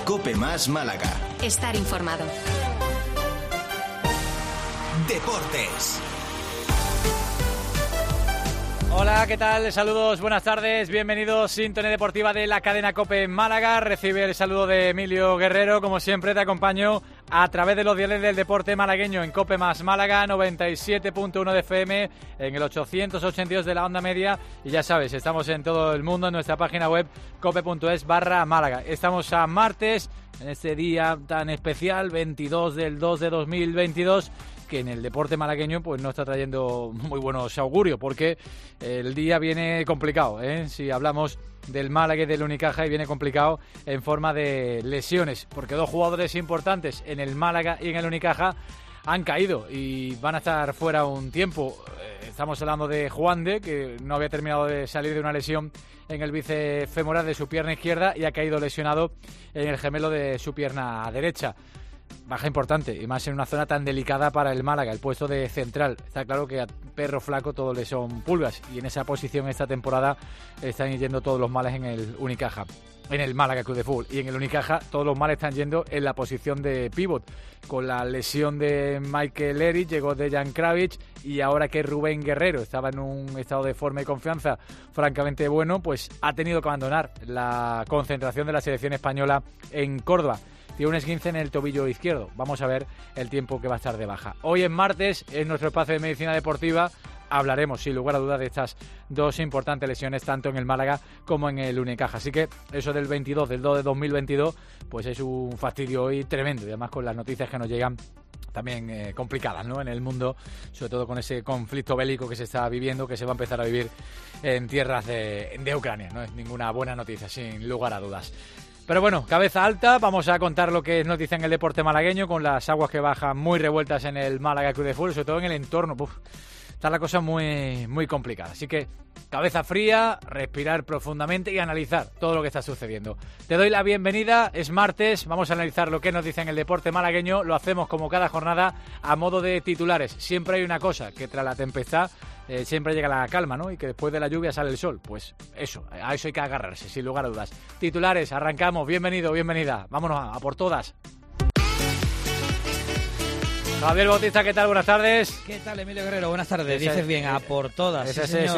COPE Más Málaga. Estar informado. Deportes. Hola, ¿qué tal? Saludos, buenas tardes, bienvenidos. Sintonía deportiva de la cadena COPE Málaga. Recibe el saludo de Emilio Guerrero. Como siempre, te acompaño a través de los diales del deporte malagueño en COPE Más Málaga, 97.1 de FM, en el 882 de la onda media. Y ya sabes, estamos en todo el mundo en nuestra página web cope.es/Málaga. Estamos a martes, en este día tan especial, 22 del 2 de 2022, que en el deporte malagueño pues no está trayendo muy buenos augurios, porque el día viene complicado, ¿eh? Si hablamos del Málaga y del Unicaja, y viene complicado en forma de lesiones, porque dos jugadores importantes en el Málaga y en el Unicaja han caído y van a estar fuera un tiempo. Estamos hablando de Juande, que no había terminado de salir de una lesión en el bíceps femoral de su pierna izquierda y ha caído lesionado en el gemelo de su pierna derecha. Baja importante, y más en una zona tan delicada para el Málaga, el puesto de central. Está claro que a perro flaco todos le son pulgas, y en esa posición esta temporada están yendo todos los males en el Unicaja, en el Málaga Club de Fútbol. Y en el Unicaja todos los males están yendo en la posición de pívot. Con la lesión de Michael Erich, llegó Dejan Kravic, y ahora que Rubén Guerrero estaba en un estado de forma y confianza francamente bueno, pues ha tenido que abandonar la concentración de la selección española en Córdoba. Tiene un esguince en el tobillo izquierdo. Vamos a ver el tiempo que va a estar de baja. Hoy es martes, en nuestro espacio de medicina deportiva, hablaremos sin lugar a dudas de estas dos importantes lesiones, tanto en el Málaga como en el Unicaja. Así que eso del 22 del 2 de 2022, pues es un fastidio hoy tremendo, y además con las noticias que nos llegan también complicadas, ¿no?, en el mundo, sobre todo con ese conflicto bélico que se está viviendo, que se va a empezar a vivir en tierras de Ucrania. No es ninguna buena noticia, sin lugar a dudas. Pero bueno, cabeza alta, vamos a contar lo que es noticia en el deporte malagueño, con las aguas que bajan muy revueltas en el Málaga Club de Fútbol, sobre todo en el entorno. Está la cosa muy complicada. Así que cabeza fría, respirar profundamente y analizar todo lo que está sucediendo. Te doy la bienvenida, es martes, vamos a analizar lo que nos dice en el deporte malagueño. Lo hacemos como cada jornada a modo de titulares. Siempre hay una cosa, que tras la tempestad siempre llega la calma, ¿no? Y que después de la lluvia sale el sol. Pues eso, a eso hay que agarrarse, sin lugar a dudas. Titulares, arrancamos, bienvenido, bienvenida. Vámonos a por todas. Javier Bautista, ¿qué tal? Buenas tardes. ¿Qué tal, Emilio Guerrero? Buenas tardes. Dices bien, a por todas.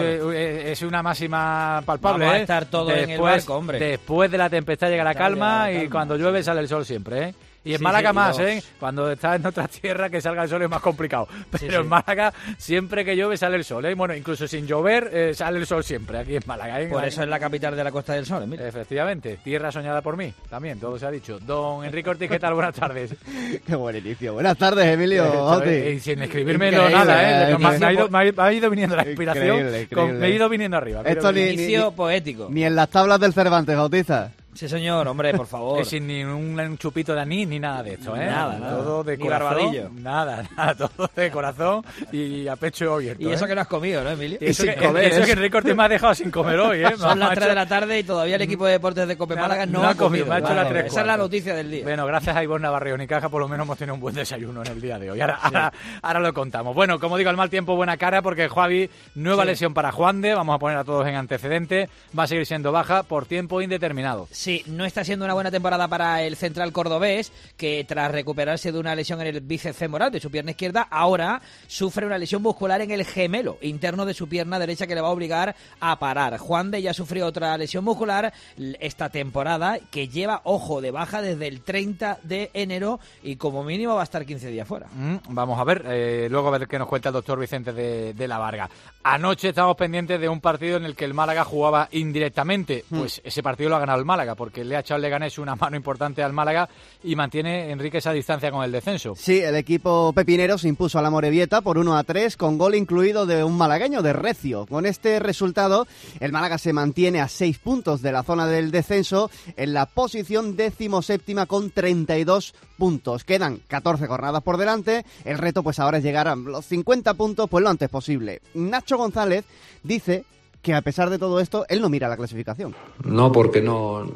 Es una máxima palpable. Vamos a estar todos en el barco, hombre. Después de la tempestad llega la calma, y cuando llueve sale el sol siempre, ¿eh? Y en Málaga más, ¿eh? Cuando estás en otra tierra, que salga el sol es más complicado. Pero en Málaga, siempre que llueve sale el sol, ¿eh? Bueno, incluso sin llover, sale el sol siempre aquí en Málaga, ¿eh? Por eso es la capital de la Costa del Sol, Emilio. Efectivamente, tierra soñada por mí, también, todo se ha dicho. Don Enrique Ortiz, ¿qué tal? Buenas tardes. Qué buen inicio. Buenas tardes, Emilio. Y sin escribírmelo nada, ¿eh? Me ha ido viniendo la inspiración. Increíble. Me he ido viniendo arriba. Esto inicio poético. Ni en las tablas del Cervantes, Bautista. Sí, señor, hombre, por favor. Sin ni un chupito de anís ni nada de esto, ¿eh? Nada. Todo de ni corazón. Barbadillo. Nada, todo de corazón y a pecho abierto. Y eso que no has comido, ¿no, Emilio? Eso que Enrique Ortiz me ha dejado sin comer hoy, ¿eh? Son las 3 de la tarde y todavía el equipo de deportes de COPE Málaga no ha comido. Me ha hecho las 3. Esa es la noticia del día. Bueno, gracias a Ivonne Navarro y Unicaja, por lo menos hemos tenido un buen desayuno en el día de hoy. Ahora lo contamos. Bueno, como digo, al mal tiempo, buena cara, porque Javi, nueva lesión para Juande. Vamos a poner a todos en antecedente. Va a seguir siendo baja por tiempo indeterminado. Sí, no está siendo una buena temporada para el central cordobés, que tras recuperarse de una lesión en el bíceps femoral de su pierna izquierda, ahora sufre una lesión muscular en el gemelo interno de su pierna derecha, que le va a obligar a parar. Juande ya sufrió otra lesión muscular esta temporada, que lleva, ojo, de baja desde el 30 de enero y como mínimo va a estar 15 días fuera. Vamos a ver, luego a ver qué nos cuenta el doctor Vicente de la Varga. Anoche estamos pendientes de un partido en el que el Málaga jugaba indirectamente. Pues ese partido lo ha ganado el Málaga, porque le ha echado el Leganés una mano importante al Málaga y mantiene, Enrique, esa distancia con el descenso. Sí, el equipo pepinero se impuso a la Morevieta por 1-3 con gol incluido de un malagueño, de Recio. Con este resultado, el Málaga se mantiene a 6 puntos de la zona del descenso, en la posición 17ª con 32 puntos. Quedan 14 jornadas por delante. El reto pues ahora es llegar a los 50 puntos pues lo antes posible. Nacho González dice que a pesar de todo esto, él no mira la clasificación. No, porque no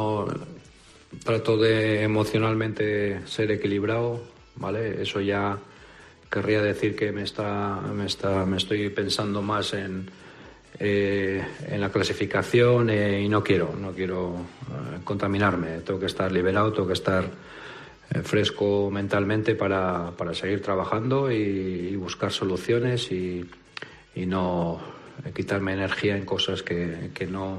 trato de emocionalmente ser equilibrado, ¿vale? Eso ya querría decir que me estoy pensando más en la clasificación y no quiero contaminarme, tengo que estar liberado, tengo que estar fresco mentalmente para seguir trabajando y buscar soluciones y no quitarme energía en cosas que no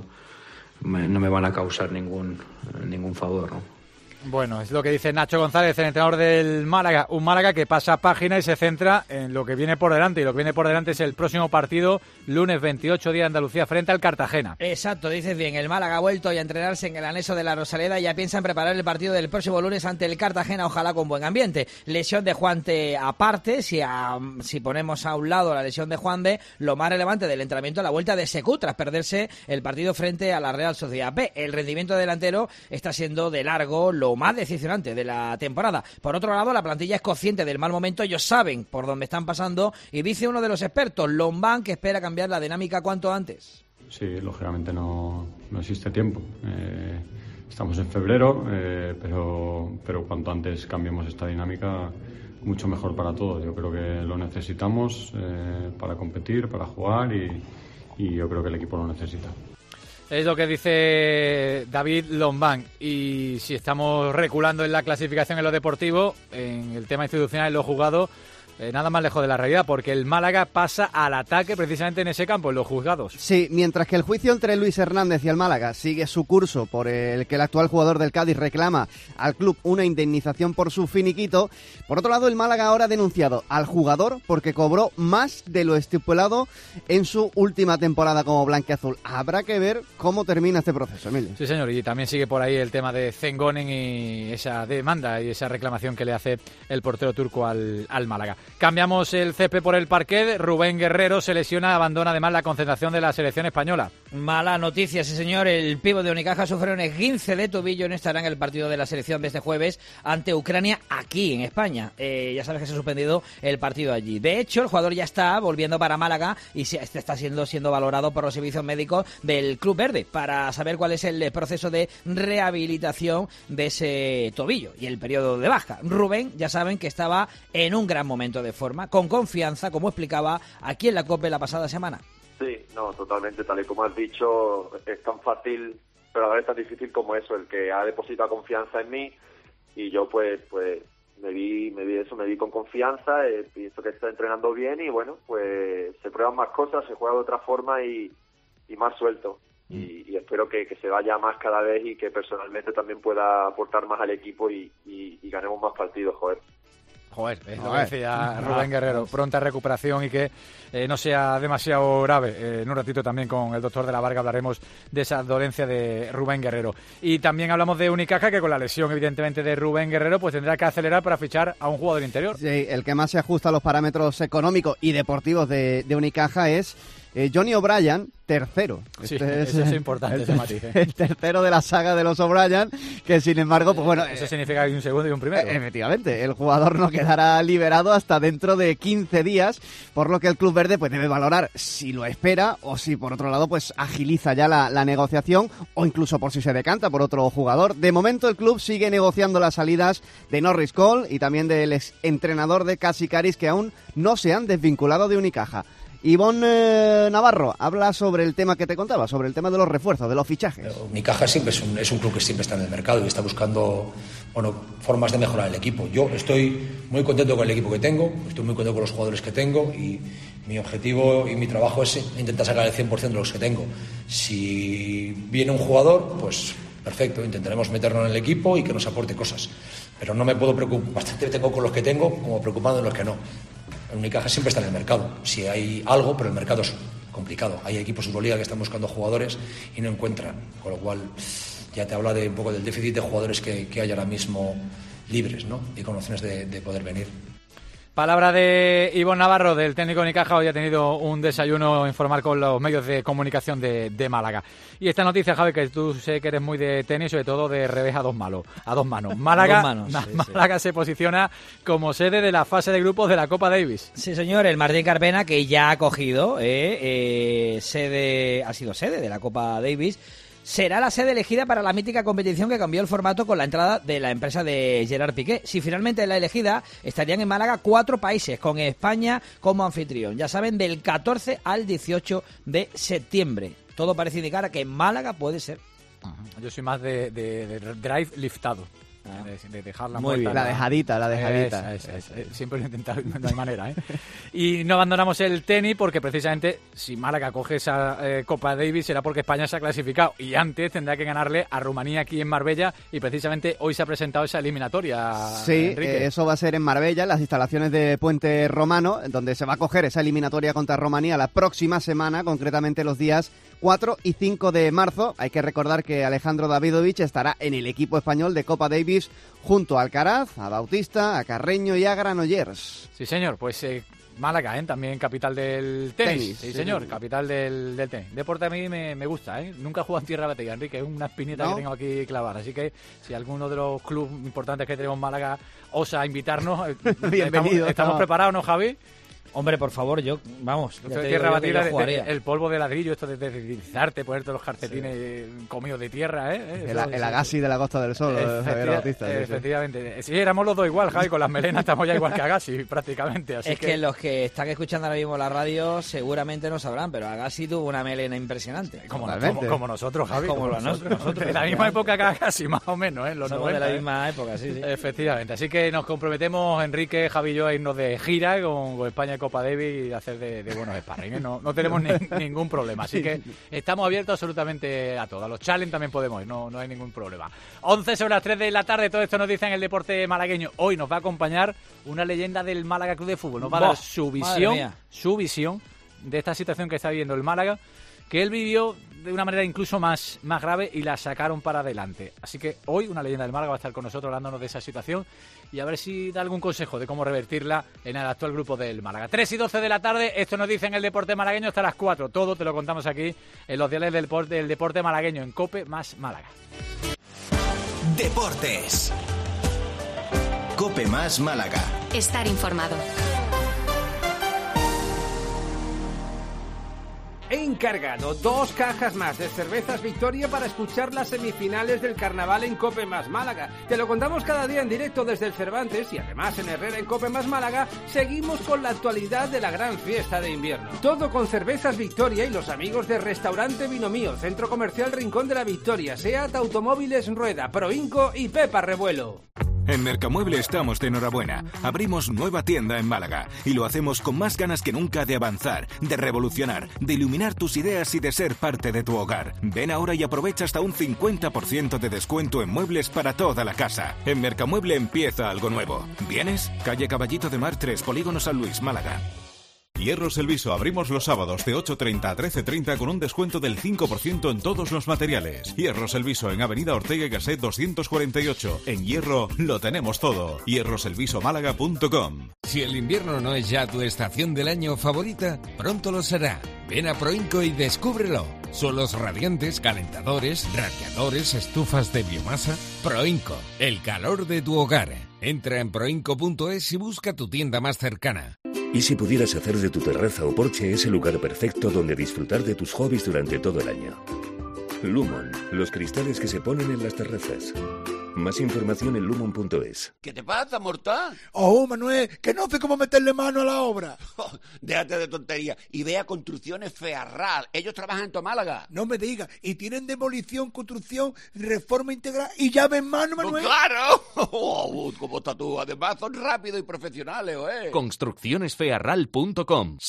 me van a causar ningún favor, ¿no? Bueno, es lo que dice Nacho González, el entrenador del Málaga. Un Málaga que pasa página y se centra en lo que viene por delante. Y lo que viene por delante es el próximo partido, lunes 28 de Andalucía, frente al Cartagena. Exacto, dices bien. El Málaga ha vuelto hoy a entrenarse en el anexo de la Rosaleda y ya piensa en preparar el partido del próximo lunes ante el Cartagena, ojalá con buen ambiente. Lesión de Juante aparte, si ponemos a un lado la lesión de Juande, lo más relevante del entrenamiento es la vuelta de Secu tras perderse el partido frente a la Real Sociedad B. El rendimiento delantero está siendo de largo lo más decepcionante de la temporada. Por otro lado, la plantilla es consciente del mal momento, ellos saben por dónde están pasando y dice uno de los expertos, Lombán, que espera cambiar la dinámica cuanto antes. Sí, lógicamente no existe tiempo. Estamos en febrero, pero cuanto antes cambiemos esta dinámica, mucho mejor para todos. Yo creo que lo necesitamos para competir, para jugar y yo creo que el equipo lo necesita. Es lo que dice David Lombán. Y si estamos reculando en la clasificación en lo deportivo, en el tema institucional, en lo jugado, nada más lejos de la realidad, porque el Málaga pasa al ataque precisamente en ese campo, en los juzgados. Sí, mientras que el juicio entre Luis Hernández y el Málaga sigue su curso por el que el actual jugador del Cádiz reclama al club una indemnización por su finiquito, por otro lado el Málaga ahora ha denunciado al jugador porque cobró más de lo estipulado en su última temporada como blanquiazul. Habrá que ver cómo termina este proceso, Emilio. Sí, señor, y también sigue por ahí el tema de Zengonen y esa demanda y esa reclamación que le hace el portero turco al Málaga. Cambiamos el césped por el parquet. Rubén Guerrero se lesiona, abandona además la concentración de la selección española. Mala noticia, sí señor. El pívot de Unicaja sufre un esguince de tobillo, no estará en el partido de la selección de este jueves ante Ucrania aquí en España. Ya sabes que se ha suspendido el partido allí. De hecho, el jugador ya está volviendo para Málaga y está siendo valorado por los servicios médicos del Club Verde para saber cuál es el proceso de rehabilitación de ese tobillo y el periodo de baja. Rubén, ya saben que estaba en un gran momento de forma, con confianza, como explicaba aquí en la COPE la pasada semana. Sí, no, totalmente, tal y como has dicho, es tan fácil, pero a la vez tan difícil como eso, el que ha depositado confianza en mí y yo pues me vi con confianza, pienso que está entrenando bien y bueno, pues se prueban más cosas, se juega de otra forma y más suelto. Y espero que se vaya más cada vez y que personalmente también pueda aportar más al equipo y ganemos más partidos, joder. Joder, es lo que decía Rubén Guerrero, pronta recuperación y que no sea demasiado grave. En un ratito también con el doctor de la Varga hablaremos de esa dolencia de Rubén Guerrero. Y también hablamos de Unicaja, que con la lesión evidentemente de Rubén Guerrero pues tendrá que acelerar para fichar a un jugador interior. Sí, el que más se ajusta a los parámetros económicos y deportivos de Unicaja es Johnny O'Brien, tercero. Sí, eso es importante, ese matiz. El tercero de la saga de los O'Brien, que sin embargo, pues bueno... Eso significa que hay un segundo y un primero. Efectivamente, el jugador no quedará liberado hasta dentro de 15 días, por lo que el Club Verde pues debe valorar si lo espera o si por otro lado pues agiliza ya la negociación o incluso por si se decanta por otro jugador. De momento el club sigue negociando las salidas de Norris Cole y también del exentrenador de Casicaris, que aún no se han desvinculado de Unicaja. Ivonne Navarro habla sobre el tema que te contaba, sobre el tema de los refuerzos, de los fichajes. Unicaja siempre es un club que siempre está en el mercado y está buscando formas de mejorar el equipo. Yo estoy muy contento con el equipo que tengo, estoy muy contento con los jugadores que tengo y mi objetivo y mi trabajo es intentar sacar el 100% de los que tengo. Si viene un jugador, pues perfecto, intentaremos meterlo en el equipo y que nos aporte cosas. Pero no me puedo preocupar, bastante tengo con los que tengo como preocupado en los que no. Unicaja siempre está en el mercado. Si hay algo, pero el mercado es complicado. Hay equipos de Euroliga que están buscando jugadores y no encuentran. Con lo cual, ya te habla de un poco del déficit de jugadores que hay ahora mismo libres, ¿no? Y con opciones de poder venir. Palabra de Ivonne Navarro, del técnico Unicaja. Hoy ha tenido un desayuno informal con los medios de comunicación de Málaga. Y esta noticia, Javi, que tú sé que eres muy de tenis, sobre todo de revés a dos manos. Málaga se posiciona como sede de la fase de grupos de la Copa Davis. Sí, señor, el Martín Carpena, que ya ha acogido, ha sido sede de la Copa Davis, será la sede elegida para la mítica competición que cambió el formato con la entrada de la empresa de Gerard Piqué. Si finalmente es la elegida, estarían en Málaga 4 países, con España como anfitrión. Ya saben, del 14 al 18 de septiembre. Todo parece indicar a que Málaga puede ser. Yo soy más de drive liftado. De dejar la Muy bien. La dejadita. Esa. Siempre lo he intentado, no hay manera, ¿eh? Y no abandonamos el tenis porque precisamente si Málaga coge esa Copa Davis será porque España se ha clasificado y antes tendrá que ganarle a Rumanía aquí en Marbella y precisamente hoy se ha presentado esa eliminatoria. Sí, Enrique. Eso va a ser en Marbella, en las instalaciones de Puente Romano, donde se va a coger esa eliminatoria contra Rumanía la próxima semana, concretamente los días 4 y 5 de marzo. Hay que recordar que Alejandro Davidovich estará en el equipo español de Copa Davis junto a Alcaraz, a Bautista, a Carreño y a Granollers. Sí, señor, pues Málaga, también capital del tenis. Sí, señor, sí. Capital del tenis. Deporte a mí me gusta, Nunca he jugado en tierra batida, Enrique, es una espinita ¿No? que tengo aquí clavada. Así que si alguno de los clubes importantes que tenemos en Málaga osa invitarnos, bienvenido. ¿Estamos preparados, no, Javi? Hombre, por favor, vamos. Tierra batida, el polvo de ladrillo, esto de deslizarte, ponerte los calcetines comidos de tierra, El Agassi de la Costa del Sol, Javier Bautista. Efectivamente. Sí, éramos los dos igual, Javi, con las melenas estamos ya igual que Agassi, prácticamente. Así es que los que están escuchando ahora mismo la radio seguramente no sabrán, pero Agassi tuvo una melena impresionante. Como nosotros, Javi. Como nosotros. De la misma época que Agassi, más o menos, los Somos 90. de la misma época, sí. Efectivamente. Así que nos comprometemos, Enrique, Javi y yo, a irnos de gira con España y Copa Davis y hacer de buenos sparring. No tenemos ningún problema. Así que estamos abiertos absolutamente a todo. A los challenge también podemos ir, no hay ningún problema. 11 sobre las 3 de la tarde, todo esto nos dice en el deporte malagueño. Hoy nos va a acompañar una leyenda del Málaga Club de Fútbol. Nos va a dar su visión de esta situación que está viviendo el Málaga, que él vivió de una manera incluso más grave y la sacaron para adelante. Así que hoy una leyenda del Málaga va a estar con nosotros hablándonos de esa situación y a ver si da algún consejo de cómo revertirla en el actual grupo del Málaga. 3 y 12 de la tarde, esto nos dice en el deporte malagueño hasta las 4. Todo te lo contamos aquí en los diales del deporte malagueño en COPE más Málaga. Deportes. COPE más Málaga. Estar informado. He encargado 2 cajas más de cervezas Victoria para escuchar las semifinales del Carnaval en COPE más Málaga. Te lo contamos cada día en directo desde el Cervantes y además en Herrera en COPE más Málaga seguimos con la actualidad de la gran fiesta de invierno. Todo con cervezas Victoria y los amigos de Restaurante Vino Mío, Centro Comercial Rincón de la Victoria, SEAT Automóviles Rueda, Proinco y Pepa Revuelo. En Mercamueble estamos de enhorabuena. Abrimos nueva tienda en Málaga y lo hacemos con más ganas que nunca de avanzar, de revolucionar, de iluminar tus ideas y de ser parte de tu hogar. Ven ahora y aprovecha hasta un 50% de descuento en muebles para toda la casa. En Mercamueble empieza algo nuevo. ¿Vienes? Calle Caballito de Mar 3, Polígono San Luis, Málaga. Hierros El Viso, abrimos los sábados de 8:30 a 13:30 con un descuento del 5% en todos los materiales. Hierros El Viso en Avenida Ortega y Gasset 248. En Hierro lo tenemos todo. hierroselvisomálaga.com. Si el invierno no es ya tu estación del año favorita, pronto lo será. Ven a Proinco y descúbrelo. Suelos radiantes, calentadores, radiadores, estufas de biomasa. Proinco, el calor de tu hogar. Entra en proinco.es y busca tu tienda más cercana. ¿Y si pudieras hacer de tu terraza o porche ese lugar perfecto donde disfrutar de tus hobbies durante todo el año? Lumon, los cristales que se ponen en las terrazas. Más información en lumon.es. ¿Qué te pasa, mortal? Oh, Manuel, que no sé cómo meterle mano a la obra. Déjate de tontería y ve a Construcciones Fearral. Ellos trabajan en tu Málaga. No me digas. Y tienen demolición, construcción, reforma integral y llave en mano, Manuel. ¡Oh, claro! ¿Cómo estás tú? Además son rápidos y profesionales, ¿eh? Construccionesfearral.com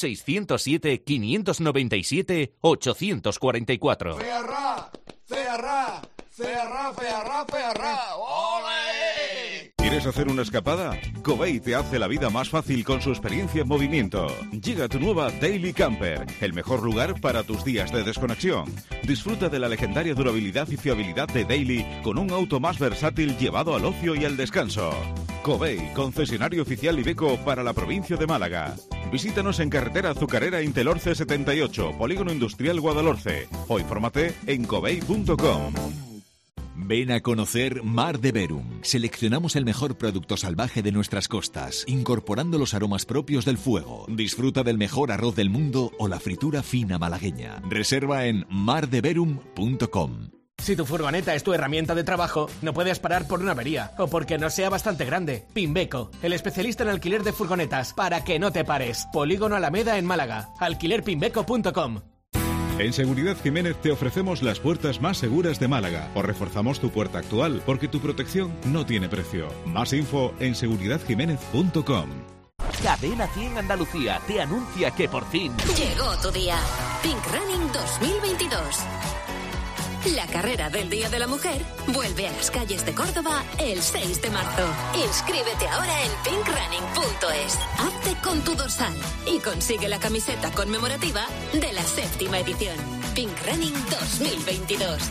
607-597-844. ¡Fearral! ¡Fearral! ¡Fearral, Fearral, Fearral! ¡Ole! ¿Quieres hacer una escapada? Covey te hace la vida más fácil con su experiencia en movimiento. Llega tu nueva Daily Camper, el mejor lugar para tus días de desconexión. Disfruta de la legendaria durabilidad y fiabilidad de Daily con un auto más versátil llevado al ocio y al descanso. Covey, concesionario oficial Iveco para la provincia de Málaga. Visítanos en carretera Azucarera Intelorce 78, Polígono Industrial Guadalhorce, o infórmate en covey.com. Ven a conocer Mar de Verum. Seleccionamos el mejor producto salvaje de nuestras costas, incorporando los aromas propios del fuego. Disfruta del mejor arroz del mundo o la fritura fina malagueña. Reserva en mardeverum.com. Si tu furgoneta es tu herramienta de trabajo, no puedes parar por una avería o porque no sea bastante grande. Pimbeco, el especialista en alquiler de furgonetas, para que no te pares. Polígono Alameda en Málaga. Alquilerpimbeco.com. En Seguridad Jiménez te ofrecemos las puertas más seguras de Málaga o reforzamos tu puerta actual porque tu protección no tiene precio. Más info en seguridadjiménez.com. Cadena 100 Andalucía te anuncia que por fin llegó tu día. Pink Running 2022. La carrera del Día de la Mujer vuelve a las calles de Córdoba el 6 de marzo. Inscríbete ahora en pinkrunning.es. Hazte con tu dorsal y consigue la camiseta conmemorativa de la 7ª edición. Pink Running 2022.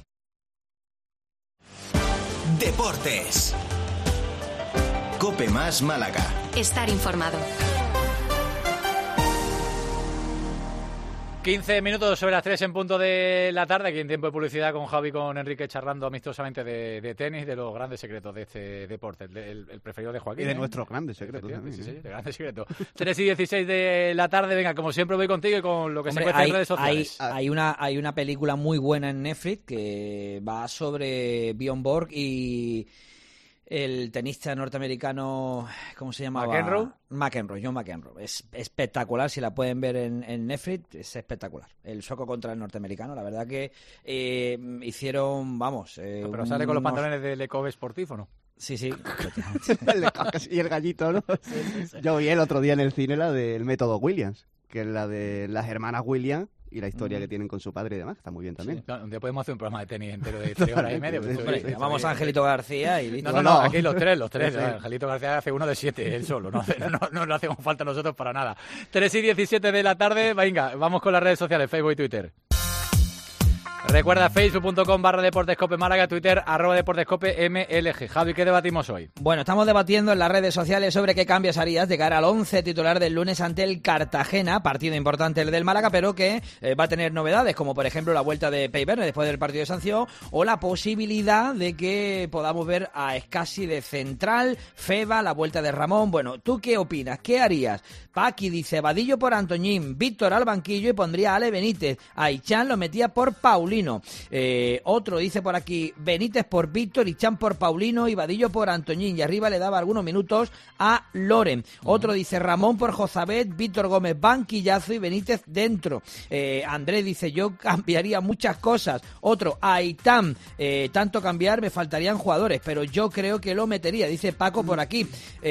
Deportes. Cope Más Málaga. Estar informado. 15 minutos sobre las 3 en punto de la tarde, aquí en tiempo de publicidad con Javi y con Enrique charlando amistosamente de tenis, de los grandes secretos de este deporte, el preferido de Joaquín. Y de nuestros grandes secretos también. Sí, de grandes secretos. 3 y 16 de la tarde, venga, como siempre voy contigo y con lo que se encuentra en redes sociales. Hay una película muy buena en Netflix que va sobre Bjorn Borg y el tenista norteamericano, ¿cómo se llamaba? John McEnroe. Es espectacular, si la pueden ver en Netflix, es espectacular. El sueco contra el norteamericano, la verdad que hicieron, pero sale con los pantalones de Le Cove Sportif, ¿o no? Sí. Y el gallito, ¿no? Sí. Yo vi el otro día en el cine la del método Williams, que es la de las hermanas Williams, y la historia que tienen con su padre y demás, está muy bien también. Sí, claro, un día podemos hacer un programa de tenis entero de 3 horas y media. Llamamos a Angelito García y listo. No, aquí los tres. Sí. Angelito García hace uno de 7, él solo. No le hacemos falta a nosotros para nada. 3 y 17 de la tarde, venga, vamos con las redes sociales, Facebook y Twitter. Recuerda facebook.com/deportescope Málaga, Twitter @deportescope MLG. Javi, ¿qué debatimos hoy? Bueno, estamos debatiendo en las redes sociales sobre qué cambios harías de cara al 11 titular del lunes ante el Cartagena, partido importante el del Málaga, pero que va a tener novedades, como por ejemplo la vuelta de Peyverne después del partido de sanción, o la posibilidad de que podamos ver a Escasi de central, Feba, la vuelta de Ramón. Bueno, ¿tú qué opinas? ¿Qué harías? Paqui dice, Vadillo por Antoñín, Víctor al banquillo y pondría a Ale Benítez, a Ichan lo metía por Paulino. Otro dice por aquí, Benítez por Víctor, Ichan por Paulino y Vadillo por Antoñín, y arriba le daba algunos minutos a Loren. Otro dice Ramón por Jozabet, Víctor Gómez banquillazo y Benítez dentro. Andrés dice, yo cambiaría muchas cosas. Otro, Aitán, tanto cambiar me faltarían jugadores, pero yo creo que lo metería, dice Paco por aquí.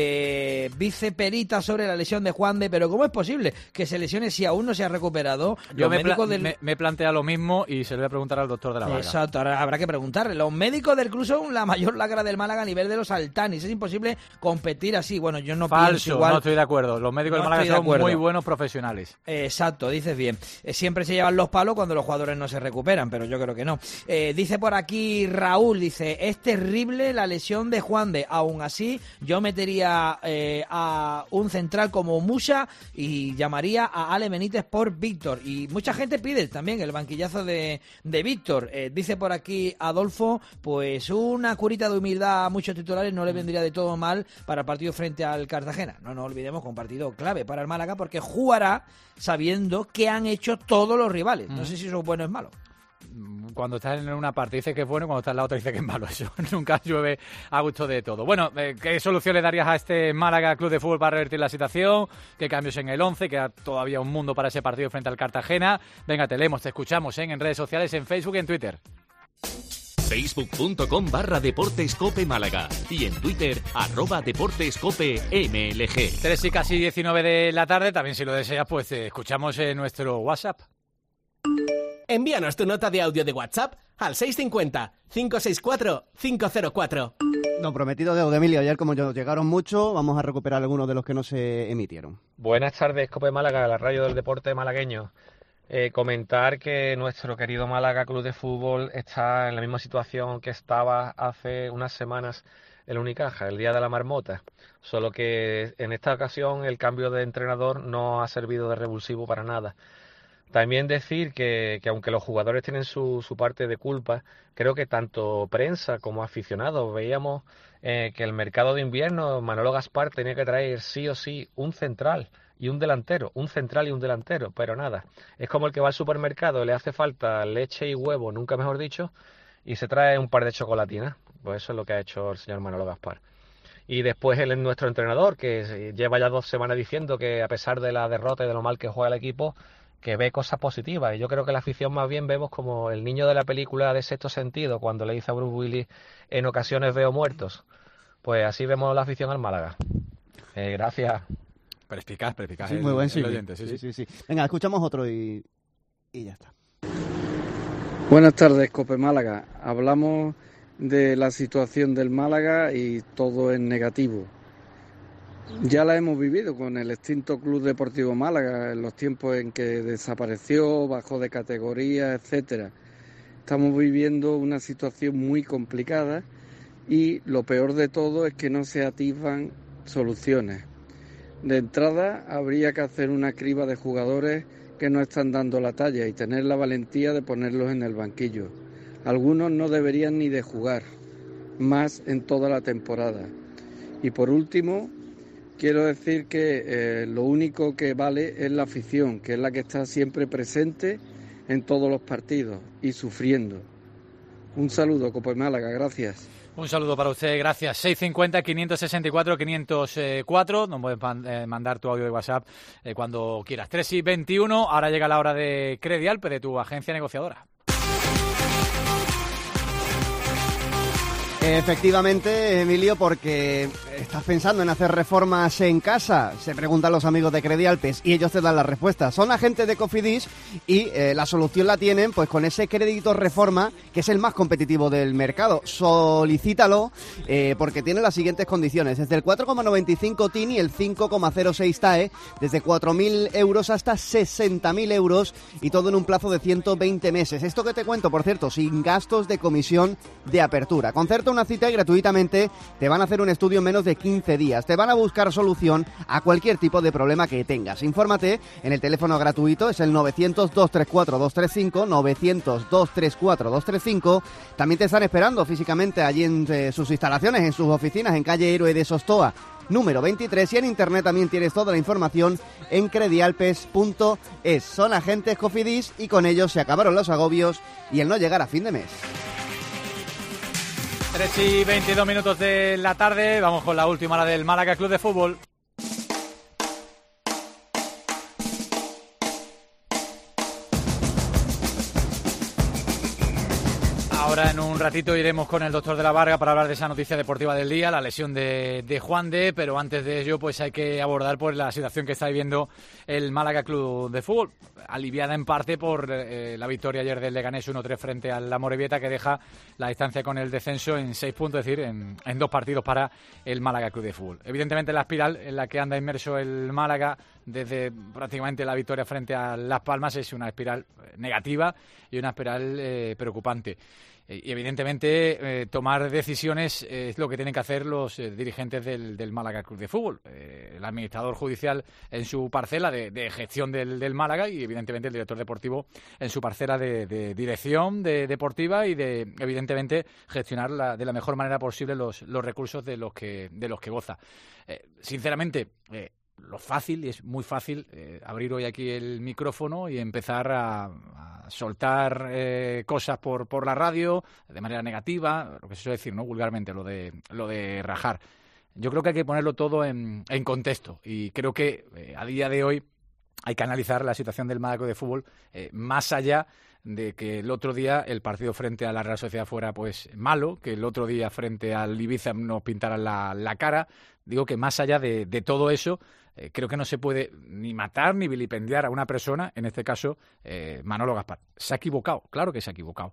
Dice Perita sobre la lesión de Juan de, pero ¿cómo es posible que se lesione si aún no se ha recuperado? Yo me plantea lo mismo y se lo voy a preguntar al doctor de la Varga. Exacto, ahora habrá que preguntarle. Los médicos del club son la mayor lacra del Málaga a nivel de los altanis. Es imposible competir así. Bueno, yo no pienso igual. No estoy de acuerdo. Los médicos del Málaga son muy buenos profesionales. Exacto, dices bien. Siempre se llevan los palos cuando los jugadores no se recuperan, pero yo creo que no. Dice por aquí Raúl, dice, es terrible la lesión de Juan de. Aún así, yo metería a un central como Musa y llamaría a Ale Benítez por Víctor. Y mucha gente pide también el banquillazo de Víctor. Dice por aquí Adolfo, pues una curita de humildad a muchos titulares no le vendría de todo mal para el partido frente al Cartagena. No nos olvidemos, con partido clave para el Málaga, porque jugará sabiendo que han hecho todos los rivales. No sé si eso es bueno o es malo. Cuando estás en una parte dice que es bueno, cuando estás en la otra dice que es malo. Eso nunca llueve a gusto de todo. Bueno, ¿qué solución le darías a este Málaga Club de Fútbol para revertir la situación? ¿Qué cambios en el 11? Queda todavía un mundo para ese partido frente al Cartagena. Venga, te leemos, te escuchamos en redes sociales, en Facebook y en Twitter. Facebook.com/Deportescope Málaga y en Twitter @Deportescope MLG. 3 y casi 19 de la tarde. También, si lo deseas, pues te escuchamos en nuestro WhatsApp. Envíanos tu nota de audio de WhatsApp al 650-564-504. Lo prometido de Emilio, ayer como llegaron muchos, vamos a recuperar algunos de los que no se emitieron. Buenas tardes, Cope Málaga, la radio del deporte malagueño. Comentar que nuestro querido Málaga Club de Fútbol está en la misma situación que estaba hace unas semanas el Unicaja, el día de la marmota, solo que en esta ocasión el cambio de entrenador no ha servido de revulsivo para nada. También decir que aunque los jugadores tienen su parte de culpa, creo que tanto prensa como aficionados veíamos que el mercado de invierno Manolo Gaspar tenía que traer sí o sí un central y un delantero, pero nada. Es como el que va al supermercado, le hace falta leche y huevo, nunca mejor dicho, y se trae un par de chocolatinas. Pues eso es lo que ha hecho el señor Manolo Gaspar. Y después él es nuestro entrenador, que lleva ya 2 semanas diciendo que a pesar de la derrota y de lo mal que juega el equipo, que ve cosas positivas. Y yo creo que la afición más bien vemos como el niño de la película de Sexto Sentido, cuando le dice a Bruce Willis, en ocasiones veo muertos. Pues así vemos la afición al Málaga. Gracias. Perspicaz. Sí, muy buen, sí. Oyente, sí. Venga, escuchamos otro y ya está. Buenas tardes, Cope Málaga. Hablamos de la situación del Málaga y todo es negativo. Ya la hemos vivido con el extinto Club Deportivo Málaga, en los tiempos en que desapareció, bajó de categoría, etcétera. Estamos viviendo una situación muy complicada y lo peor de todo es que no se atisban soluciones. De entrada, habría que hacer una criba de jugadores que no están dando la talla y tener la valentía de ponerlos en el banquillo. Algunos no deberían ni de jugar, más en toda la temporada. Y por último, quiero decir que lo único que vale es la afición, que es la que está siempre presente en todos los partidos y sufriendo. Un saludo, Cope Málaga, gracias. Un saludo para usted, gracias. 650 564 504. Nos puedes mandar tu audio de WhatsApp cuando quieras. 3:21. Ahora llega la hora de Credialpe, de tu agencia negociadora. Efectivamente, Emilio, porque estás pensando en hacer reformas en casa, se preguntan los amigos de Credialpes y ellos te dan la respuesta. Son agentes de Cofidis y la solución la tienen pues con ese crédito reforma que es el más competitivo del mercado. Solicítalo porque tiene las siguientes condiciones: desde el 4,95 TIN y el 5,06 TAE, desde 4.000 euros hasta 60.000 euros y todo en un plazo de 120 meses. Esto que te cuento, por cierto, sin gastos de comisión de apertura. Concerta una cita y gratuitamente te van a hacer un estudio en menos de 15 días. Te van a buscar solución a cualquier tipo de problema que tengas. Infórmate en el teléfono gratuito, es el 900-234-235, 900-234-235. También te están esperando físicamente allí en sus instalaciones, en sus oficinas, en calle Héroe de Sostoa, número 23, y en internet también tienes toda la información en credialpes.es. Son agentes Cofidis y con ellos se acabaron los agobios y el no llegar a fin de mes. 3:22 de la tarde, vamos con la última hora del Málaga Club de Fútbol. Ahora en un ratito iremos con el doctor de la Varga para hablar de esa noticia deportiva del día, la lesión de Juan de, pero antes de ello pues hay que abordar pues la situación que está viviendo el Málaga Club de Fútbol, aliviada en parte por la victoria ayer del Leganés 1-3 frente al Amorebieta, que deja la distancia con el descenso en 6 puntos, es decir, en 2 partidos para el Málaga Club de Fútbol. Evidentemente la espiral en la que anda inmerso el Málaga desde prácticamente la victoria frente a Las Palmas es una espiral negativa y una espiral preocupante. Y evidentemente tomar decisiones es lo que tienen que hacer los dirigentes del Málaga Club de Fútbol. El administrador judicial en su parcela de gestión del Málaga y evidentemente el director deportivo en su parcela de dirección deportiva y de evidentemente gestionar de la mejor manera posible los recursos de los que goza. Sinceramente, lo fácil, y es muy fácil, abrir hoy aquí el micrófono y empezar a soltar cosas por la radio de manera negativa, lo que se suele decir, ¿no?, vulgarmente, lo de rajar. Yo creo que hay que ponerlo todo en contexto y creo que a día de hoy hay que analizar la situación del Málaga de fútbol más allá de que el otro día el partido frente a la Real Sociedad fuera pues malo, que el otro día frente al Ibiza nos pintaran la cara. Digo que más allá de todo eso, creo que no se puede ni matar ni vilipendiar a una persona, en este caso Manolo Gaspar. Se ha equivocado, claro que se ha equivocado.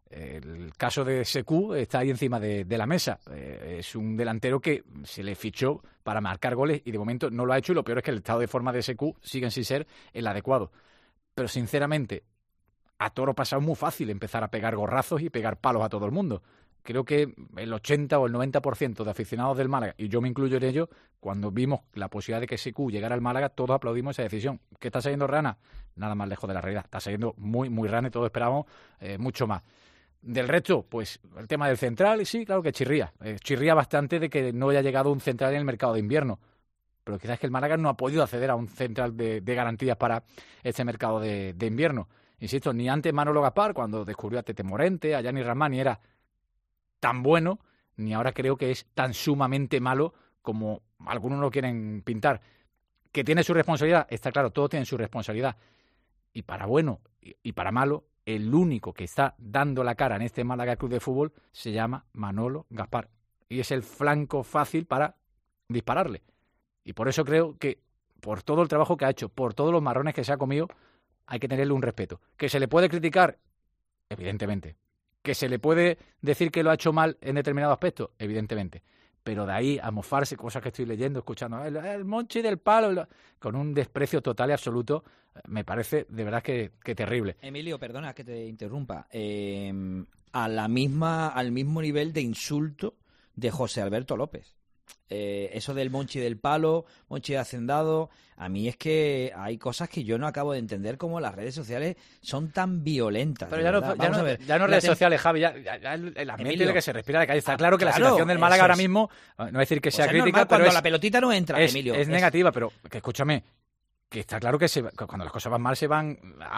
El caso de Sekou está ahí encima de la mesa. Es un delantero que se le fichó para marcar goles y de momento no lo ha hecho, y lo peor es que el estado de forma de Sekou sigue sin ser el adecuado. Pero sinceramente, a toro pasado es muy fácil empezar a pegar gorrazos y pegar palos a todo el mundo. Creo que el 80 o el 90% de aficionados del Málaga, y yo me incluyo en ello, cuando vimos la posibilidad de que Sekou llegara al Málaga, todos aplaudimos esa decisión. ¿Qué está saliendo rana? Nada más lejos de la realidad. Está saliendo muy, muy rana y todos esperábamos mucho más. Del resto, pues el tema del central, y sí, claro que chirría. Chirría bastante de que no haya llegado un central en el mercado de invierno. Pero quizás es que el Málaga no ha podido acceder a un central de garantías para este mercado de invierno. Insisto, ni antes Manolo Gaspar, cuando descubrió a Tete Morente, a Gianni Ramani, era tan bueno, ni ahora creo que es tan sumamente malo como algunos lo quieren pintar. ¿Que tiene su responsabilidad? Está claro, todos tienen su responsabilidad. y para bueno y para malo, el único que está dando la cara en este Málaga Club de Fútbol se llama Manolo Gaspar. Y es el flanco fácil para dispararle. Y por eso creo que, por todo el trabajo que ha hecho, por todos los marrones que se ha comido, hay que tenerle un respeto. ¿Que se le puede criticar? Evidentemente. ¿Que se le puede decir que lo ha hecho mal en determinado aspecto? Evidentemente. Pero de ahí a mofarse, cosas que estoy leyendo, escuchando, el Monchi del palo, con un desprecio total y absoluto, me parece de verdad que terrible. Emilio, perdona que te interrumpa. Al mismo nivel de insulto de José Alberto López. Eso del Monchi del palo, Monchi de hacendado, a mí es que hay cosas que yo no acabo de entender, como las redes sociales son tan violentas. Pero ya no redes sociales, Javi, ya el ambiente en el que se respira de calle. Está claro que la situación del Málaga ahora mismo, no voy a decir que sea crítica, normal, pero cuando la pelotita no entra, Emilio. Es negativa, pero que escúchame, que está claro que cuando las cosas van mal se van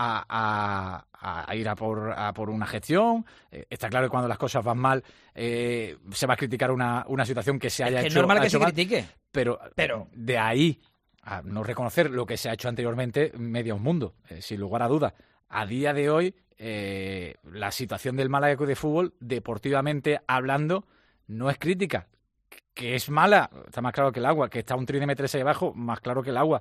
a ir a por una gestión. Está claro que cuando las cosas van mal se va a criticar una situación que se haya hecho. Es normal que se critique. Pero de ahí a no reconocer lo que se ha hecho anteriormente, medio mundo, sin lugar a dudas. A día de hoy, la situación del Málaga Club de Fútbol, deportivamente hablando, no es crítica. Que es mala, está más claro que el agua. Que está un trídeme 3 ahí abajo, más claro que el agua.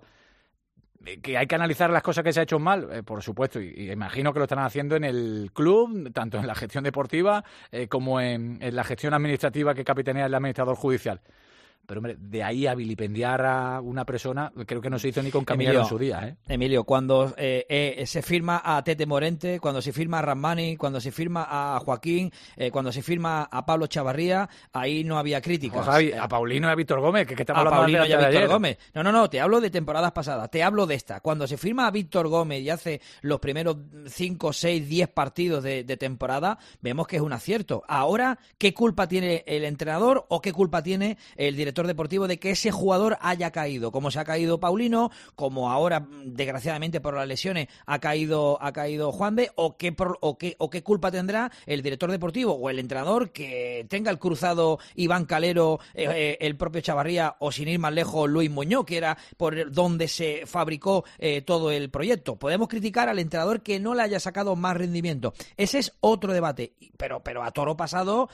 Que hay que analizar las cosas que se ha hecho mal, por supuesto, y imagino que lo estarán haciendo en el club, tanto en la gestión deportiva como en la gestión administrativa que capitanea el administrador judicial. Pero, hombre, de ahí a vilipendiar a una persona, creo que no se hizo ni con Camillero en su día, ¿eh? Emilio, cuando se firma a Tete Morente, cuando se firma a Ramani, cuando se firma a Joaquín, cuando se firma a Pablo Chavarría, ahí no había críticas. Javi, a Paulino y a Víctor Gómez, que estamos hablando Paulino de y a Víctor ayer. Gómez. No, te hablo de temporadas pasadas, te hablo de esta. Cuando se firma a Víctor Gómez y hace los primeros 5, 6, 10 partidos de temporada, vemos que es un acierto. Ahora, ¿qué culpa tiene el entrenador o qué culpa tiene el director deportivo de que ese jugador haya caído? Como se ha caído Paulino, como ahora, desgraciadamente por las lesiones, ha caído Juande, o qué culpa tendrá el director deportivo o el entrenador que tenga el cruzado Iván Calero, el propio Chavarría, o sin ir más lejos Luis Muñoz, que era por donde se fabricó todo el proyecto. Podemos criticar al entrenador que no le haya sacado más rendimiento. Ese es otro debate, pero a toro pasado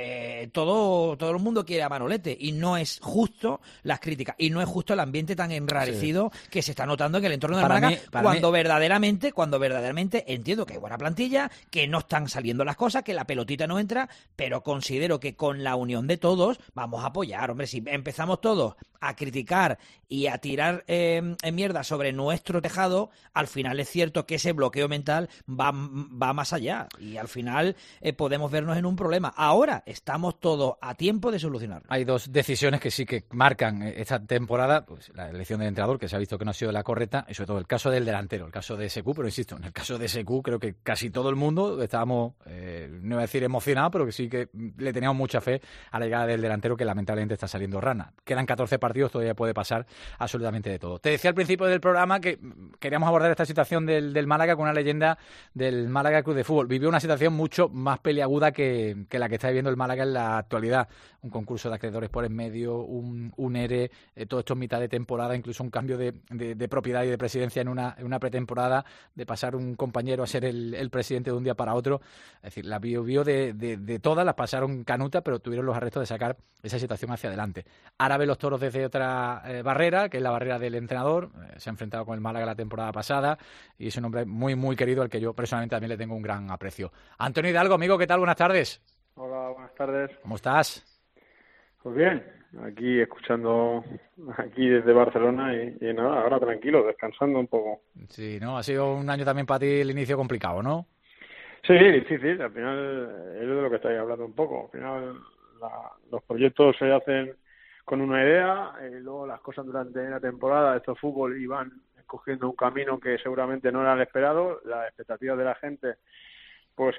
todo el mundo quiere a Manolete, y no es justo las críticas, y no es justo el ambiente tan enrarecido que se está notando en el entorno de Málaga, cuando verdaderamente entiendo que hay buena plantilla, que no están saliendo las cosas, que la pelotita no entra, pero considero que con la unión de todos vamos a apoyar. Hombre, si empezamos todos a criticar y a tirar en mierda sobre nuestro tejado, al final es cierto que ese bloqueo mental va más allá, y al final podemos vernos en un problema. Ahora estamos todos a tiempo de solucionarlo. Hay dos decisiones que sí que marcan esta temporada, pues la elección del entrenador, que se ha visto que no ha sido la correcta, y sobre todo el caso del delantero, el caso de SQ, pero insisto, en el caso de SQ creo que casi todo el mundo estábamos, no iba a decir emocionados, pero que sí que le teníamos mucha fe a la llegada del delantero, que lamentablemente está saliendo rana. Quedan 14 partidos, todavía puede pasar absolutamente de todo. Te decía al principio del programa que queríamos abordar esta situación del Málaga con una leyenda del Málaga Club de Fútbol. Vivió una situación mucho más peliaguda que la que está viviendo el Málaga en la actualidad. Un concurso de acreedores por en medio, un ERE, todo esto en mitad de temporada, incluso un cambio de propiedad y de presidencia en una pretemporada, de pasar un compañero a ser el presidente de un día para otro. Es decir, la vio de todas, las pasaron canuta, pero tuvieron los arrestos de sacar esa situación hacia adelante. Ahora ve los toros desde otra barrera, que es la barrera del entrenador. Se ha enfrentado con el Málaga la temporada pasada y es un hombre muy, muy querido al que yo personalmente también le tengo un gran aprecio. Antonio Hidalgo, amigo, ¿qué tal? Buenas tardes. Hola, buenas tardes. ¿Cómo estás? Pues bien, aquí escuchando aquí desde Barcelona y nada, ahora tranquilo, descansando un poco. Sí, ¿no? Ha sido un año también para ti el inicio complicado, ¿no? Sí, difícil, al final es de lo que estáis hablando un poco. Al final los proyectos se hacen con una idea, luego las cosas durante la temporada de estos fútbol iban escogiendo un camino que seguramente no era el esperado, las expectativas de la gente pues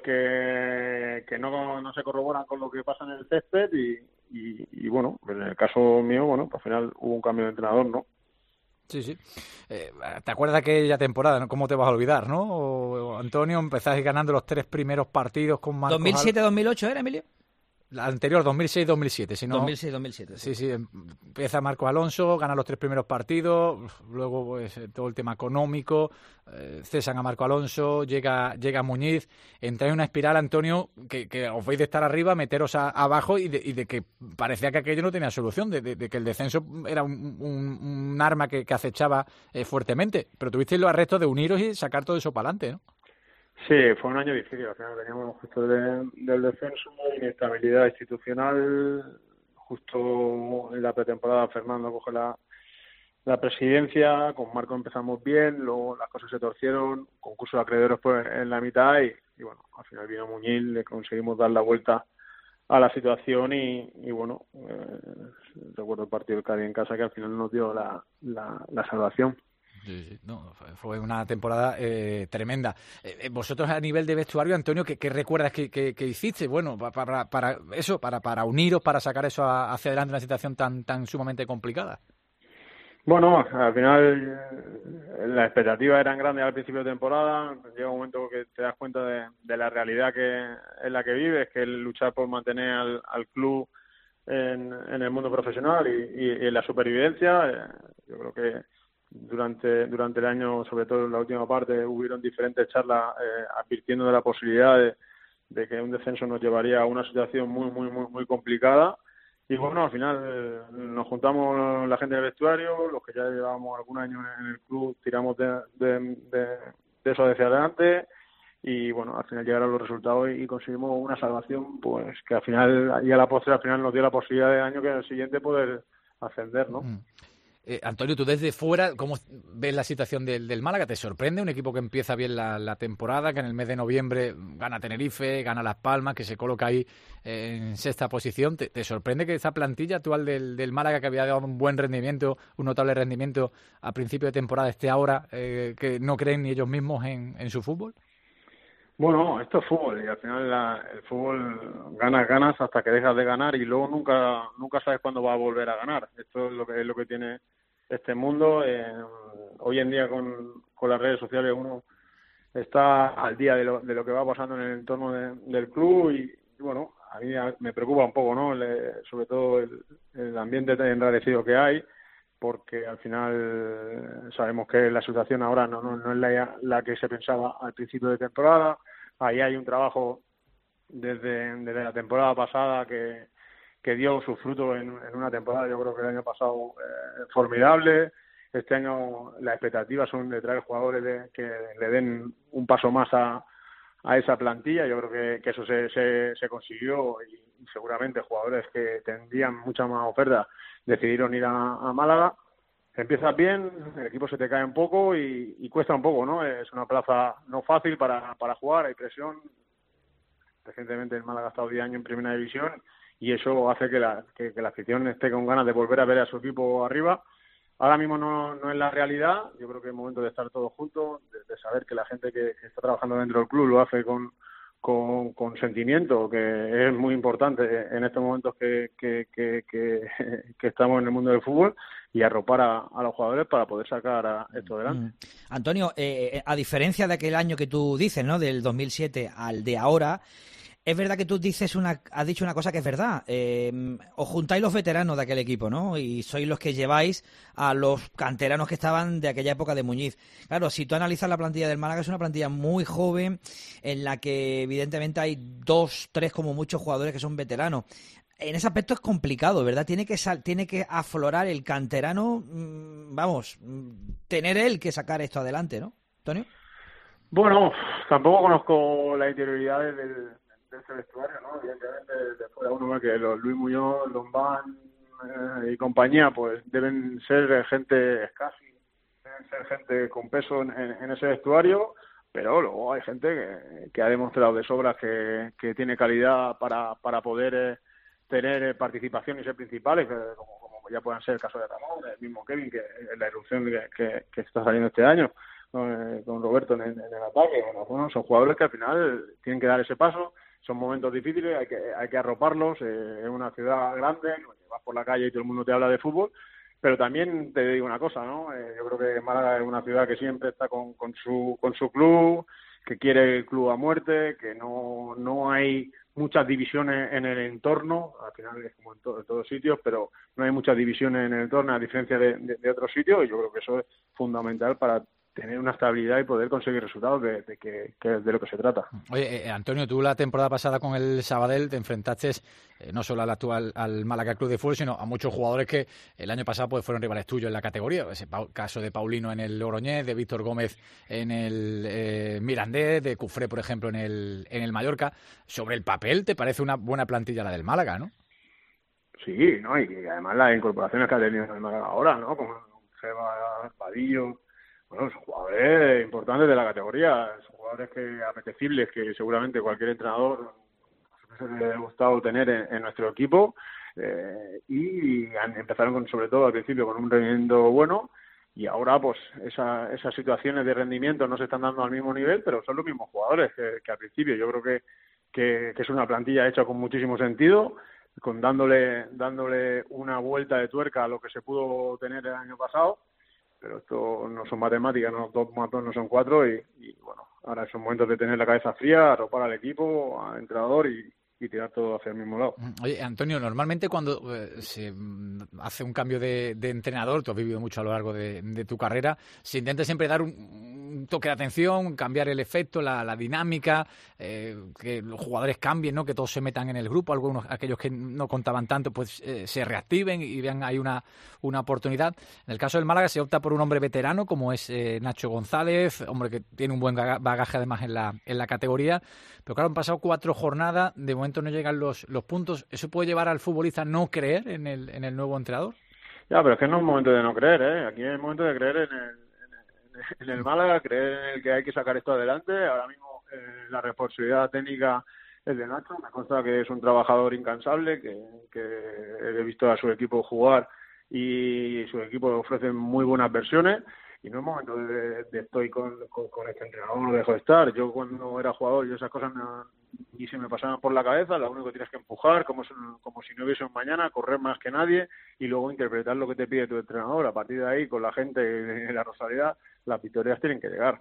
que no se corroboran con lo que pasa en el césped y bueno, en el caso mío, bueno, pues al final hubo un cambio de entrenador, ¿no? Sí. ¿Te acuerdas de aquella temporada, no? ¿Cómo te vas a olvidar, no? Antonio, empezaste ganando los 3 primeros partidos con Marcos... 2007-2008 era, Emilio. La anterior, 2006-2007. Si no, 2006-2007. Sí, empieza Marcos Alonso, gana los 3 primeros partidos, luego pues todo el tema económico, cesan a Marcos Alonso, llega Muñiz, entra en una espiral, Antonio, que os veis de estar arriba, meteros abajo y de que parecía que aquello no tenía solución, de que el descenso era un arma que acechaba fuertemente, pero tuvisteis los arrestos de uniros y sacar todo eso para adelante, ¿no? Sí, fue un año difícil. Al final veníamos justo del descenso, inestabilidad institucional. Justo en la pretemporada Fernando coge la presidencia, con Marco empezamos bien, luego las cosas se torcieron, concurso de acreedores pues en la mitad y bueno, al final vino Muñiz, le conseguimos dar la vuelta a la situación y bueno, recuerdo el partido del Cádiz en casa que al final nos dio la salvación. Sí. No, fue una temporada tremenda. Vosotros a nivel de vestuario, Antonio, ¿qué recuerdas que hiciste? Bueno, para uniros, para sacar eso hacia adelante en una situación tan sumamente complicada. Bueno, al final las expectativas eran grandes al principio de temporada. Llega un momento que te das cuenta de la realidad en la que vives, que es luchar por mantener al club en el mundo profesional y en la supervivencia. Yo creo que durante el año, sobre todo en la última parte, hubieron diferentes charlas advirtiendo de la posibilidad de que un descenso nos llevaría a una situación muy complicada. Y bueno, al final nos juntamos la gente del vestuario, los que ya llevábamos algún año en el club, tiramos de eso hacia adelante y bueno, al final llegaron los resultados y conseguimos una salvación pues que al final, y a la postre, al final nos dio la posibilidad de año que en el siguiente poder ascender, ¿no? Antonio, tú desde fuera, ¿cómo ves la situación del Málaga? ¿Te sorprende un equipo que empieza bien la temporada, que en el mes de noviembre gana Tenerife, gana Las Palmas, que se coloca ahí en sexta posición? ¿Te sorprende que esa plantilla actual del Málaga, que había dado un buen rendimiento, un notable rendimiento a principio de temporada, esté ahora que no creen ni ellos mismos en su fútbol? Bueno, esto es fútbol y al final el fútbol ganas hasta que dejas de ganar y luego nunca sabes cuándo va a volver a ganar. Esto es lo que tiene este mundo. Hoy en día con las redes sociales uno está al día de lo que va pasando en el entorno del club y bueno, a mí me preocupa un poco, ¿no? Sobre todo el ambiente tan enrarecido que hay, porque al final sabemos que la situación ahora no es la que se pensaba al principio de temporada. Ahí hay un trabajo desde la temporada pasada que dio sus frutos en una temporada, yo creo que el año pasado formidable. Este año las expectativas son de traer jugadores que le den un paso más a esa plantilla. Yo creo que eso se consiguió y seguramente jugadores que tendrían mucha más oferta decidieron ir a Málaga. Empiezas bien, el equipo se te cae un poco y cuesta un poco, ¿no? Es una plaza no fácil para jugar, hay presión. Recientemente el Málaga ha estado 10 años en primera división y eso hace que la afición esté con ganas de volver a ver a su equipo arriba. Ahora mismo no es la realidad. Yo creo que es momento de estar todos juntos, de saber que la gente que está trabajando dentro del club lo hace con sentimiento, que es muy importante en estos momentos que estamos en el mundo del fútbol, y arropar a los jugadores para poder sacar esto adelante. Antonio, a diferencia de aquel año que tú dices, ¿no?, del 2007 al de ahora, es verdad que tú has dicho una cosa que es verdad. Os juntáis los veteranos de aquel equipo, ¿no? Y sois los que lleváis a los canteranos que estaban de aquella época de Muñiz. Claro, si tú analizas la plantilla del Málaga, es una plantilla muy joven, en la que evidentemente hay 2, 3 como muchos jugadores que son veteranos. En ese aspecto es complicado, ¿verdad? Tiene que aflorar el canterano, tener él que sacar esto adelante, ¿no, Antonio? Bueno, tampoco conozco las interioridades de ese vestuario, ¿no? Evidentemente, de fuera uno ve que los Luis Muñoz, Lombán y compañía, pues deben ser gente escasa, deben ser gente con peso en ese vestuario, pero luego hay gente que ha demostrado de sobra que tiene calidad para poder tener participación y ser principales, como ya puedan ser el caso de Ramón, el mismo Kevin, que es la irrupción que está saliendo este año, con Roberto en el ataque. Bueno, son jugadores que al final tienen que dar ese paso. Son momentos difíciles, hay que arroparlos. Es una ciudad grande, vas por la calle y todo el mundo te habla de fútbol, pero también te digo una cosa, ¿no? Yo creo que Málaga es una ciudad que siempre está con su club, quiere el club a muerte, que no hay muchas divisiones en el entorno, al final es como en todos sitios, pero no hay muchas divisiones en el entorno a diferencia de otros sitios, y yo creo que eso es fundamental para tener una estabilidad y poder conseguir resultados de lo que se trata. Oye, Antonio, tú la temporada pasada con el Sabadell te enfrentaste no solo al Málaga Club de Fútbol, sino a muchos jugadores que el año pasado pues fueron rivales tuyos en la categoría. Ese caso de Paulino en el Logroñés, de Víctor Gómez en el Mirandés, de Cufré, por ejemplo, en el Mallorca. Sobre el papel, ¿te parece una buena plantilla la del Málaga, no? Sí, ¿no? Y además las incorporaciones que ha tenido el Málaga ahora, ¿no? Como Seba, Padillo. Bueno, son jugadores importantes de la categoría, son jugadores apetecibles que seguramente cualquier entrenador le ha gustado tener en nuestro equipo, y empezaron sobre todo al principio con un rendimiento bueno, y ahora pues esas situaciones de rendimiento no se están dando al mismo nivel, pero son los mismos jugadores que al principio. Yo creo que es una plantilla hecha con muchísimo sentido, con dándole una vuelta de tuerca a lo que se pudo tener el año pasado. Pero esto no son matemáticas, no 2 más 2 no son 4, y bueno, ahora son momentos de tener la cabeza fría, arropar al equipo, al entrenador y tirar todo hacia el mismo lado. Oye, Antonio, normalmente cuando se hace un cambio de entrenador, tú has vivido mucho a lo largo de tu carrera, se intenta siempre dar un toque de atención, cambiar el efecto, la dinámica, que los jugadores cambien, ¿no? Que todos se metan en el grupo, aquellos que no contaban tanto pues se reactiven y vean ahí una oportunidad. En el caso del Málaga se opta por un hombre veterano como es Nacho González, hombre que tiene un buen bagaje además en la categoría, pero claro, han pasado 4 jornadas, de momento no llegan los puntos. ¿Eso puede llevar al futbolista a no creer en el nuevo entrenador? Ya, pero es que no es momento de no creer, ¿eh? Aquí es momento de creer en el Málaga, creer en el que hay que sacar esto adelante. Ahora mismo la responsabilidad técnica es de Nacho. Me consta que es un trabajador incansable, que he visto a su equipo jugar y su equipo ofrece muy buenas versiones. Y no es momento de estoy con este entrenador, no dejo de estar. Yo cuando era jugador, esas cosas ni se me pasaban por la cabeza. Lo único que tienes que empujar, como si no hubiese un mañana, correr más que nadie y luego interpretar lo que te pide tu entrenador. A partir de ahí, con la gente de la Rosalía, las victorias tienen que llegar.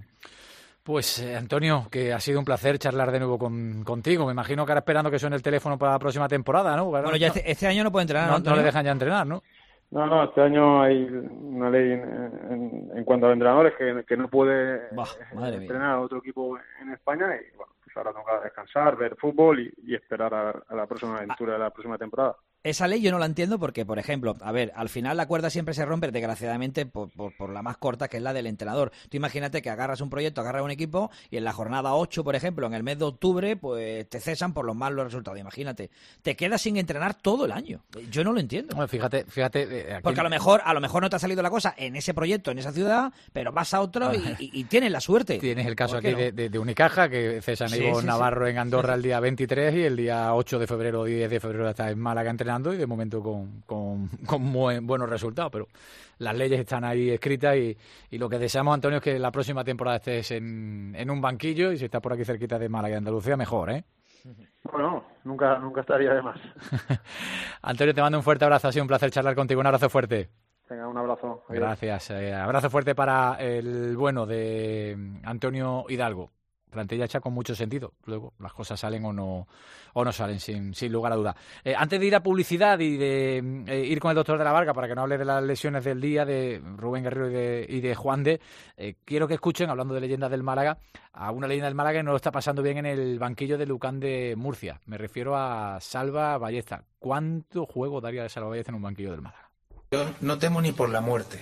Pues Antonio, que ha sido un placer charlar de nuevo contigo. Me imagino que ahora esperando que suene el teléfono para la próxima temporada, ¿no? Bueno, ya este año no puede entrenar, no le dejan ya entrenar, ¿no? No, este año hay una ley en cuanto a entrenadores que no puede entrenar a otro equipo en España, y bueno, pues ahora toca descansar, ver fútbol y esperar a la próxima aventura de la próxima temporada. Esa ley yo no la entiendo porque, por ejemplo, a ver, al final la cuerda siempre se rompe, desgraciadamente, por la más corta, que es la del entrenador. Tú imagínate que agarras un proyecto, agarras un equipo y en la jornada 8, por ejemplo, en el mes de octubre, pues te cesan por los malos resultados. Imagínate, te quedas sin entrenar todo el año. Yo no lo entiendo. Bueno, fíjate. Aquí... Porque a lo mejor no te ha salido la cosa en ese proyecto, en esa ciudad, pero vas a otro y tienes la suerte. Tienes el caso aquí de Unicaja, que cesan a Ivo Navarro en Andorra el día 23 y el día 8 de febrero o 10 de febrero está en Málaga entrenando, y de momento con muy buenos resultados, pero las leyes están ahí escritas y lo que deseamos, Antonio, es que la próxima temporada estés en un banquillo, y si estás por aquí cerquita de Málaga y Andalucía, mejor, ¿eh? Bueno, nunca estaría de más. Antonio, te mando un fuerte abrazo, ha sido un placer charlar contigo, un abrazo fuerte. Venga, un abrazo. Adiós. Gracias, abrazo fuerte para el bueno de Antonio Hidalgo. Plantilla hecha con mucho sentido. Luego las cosas salen o no salen, sin lugar a duda. Antes de ir a publicidad y de ir con el doctor de la Varga para que no hable de las lesiones del día de Rubén Guerrero y de Juan de, quiero que escuchen, hablando de leyendas del Málaga, a una leyenda del Málaga que no lo está pasando bien en el banquillo de Lucán de Murcia. Me refiero a Salva Ballesta. ¿Cuánto juego daría de Salva Ballesta en un banquillo del Málaga? Yo no temo ni por la muerte,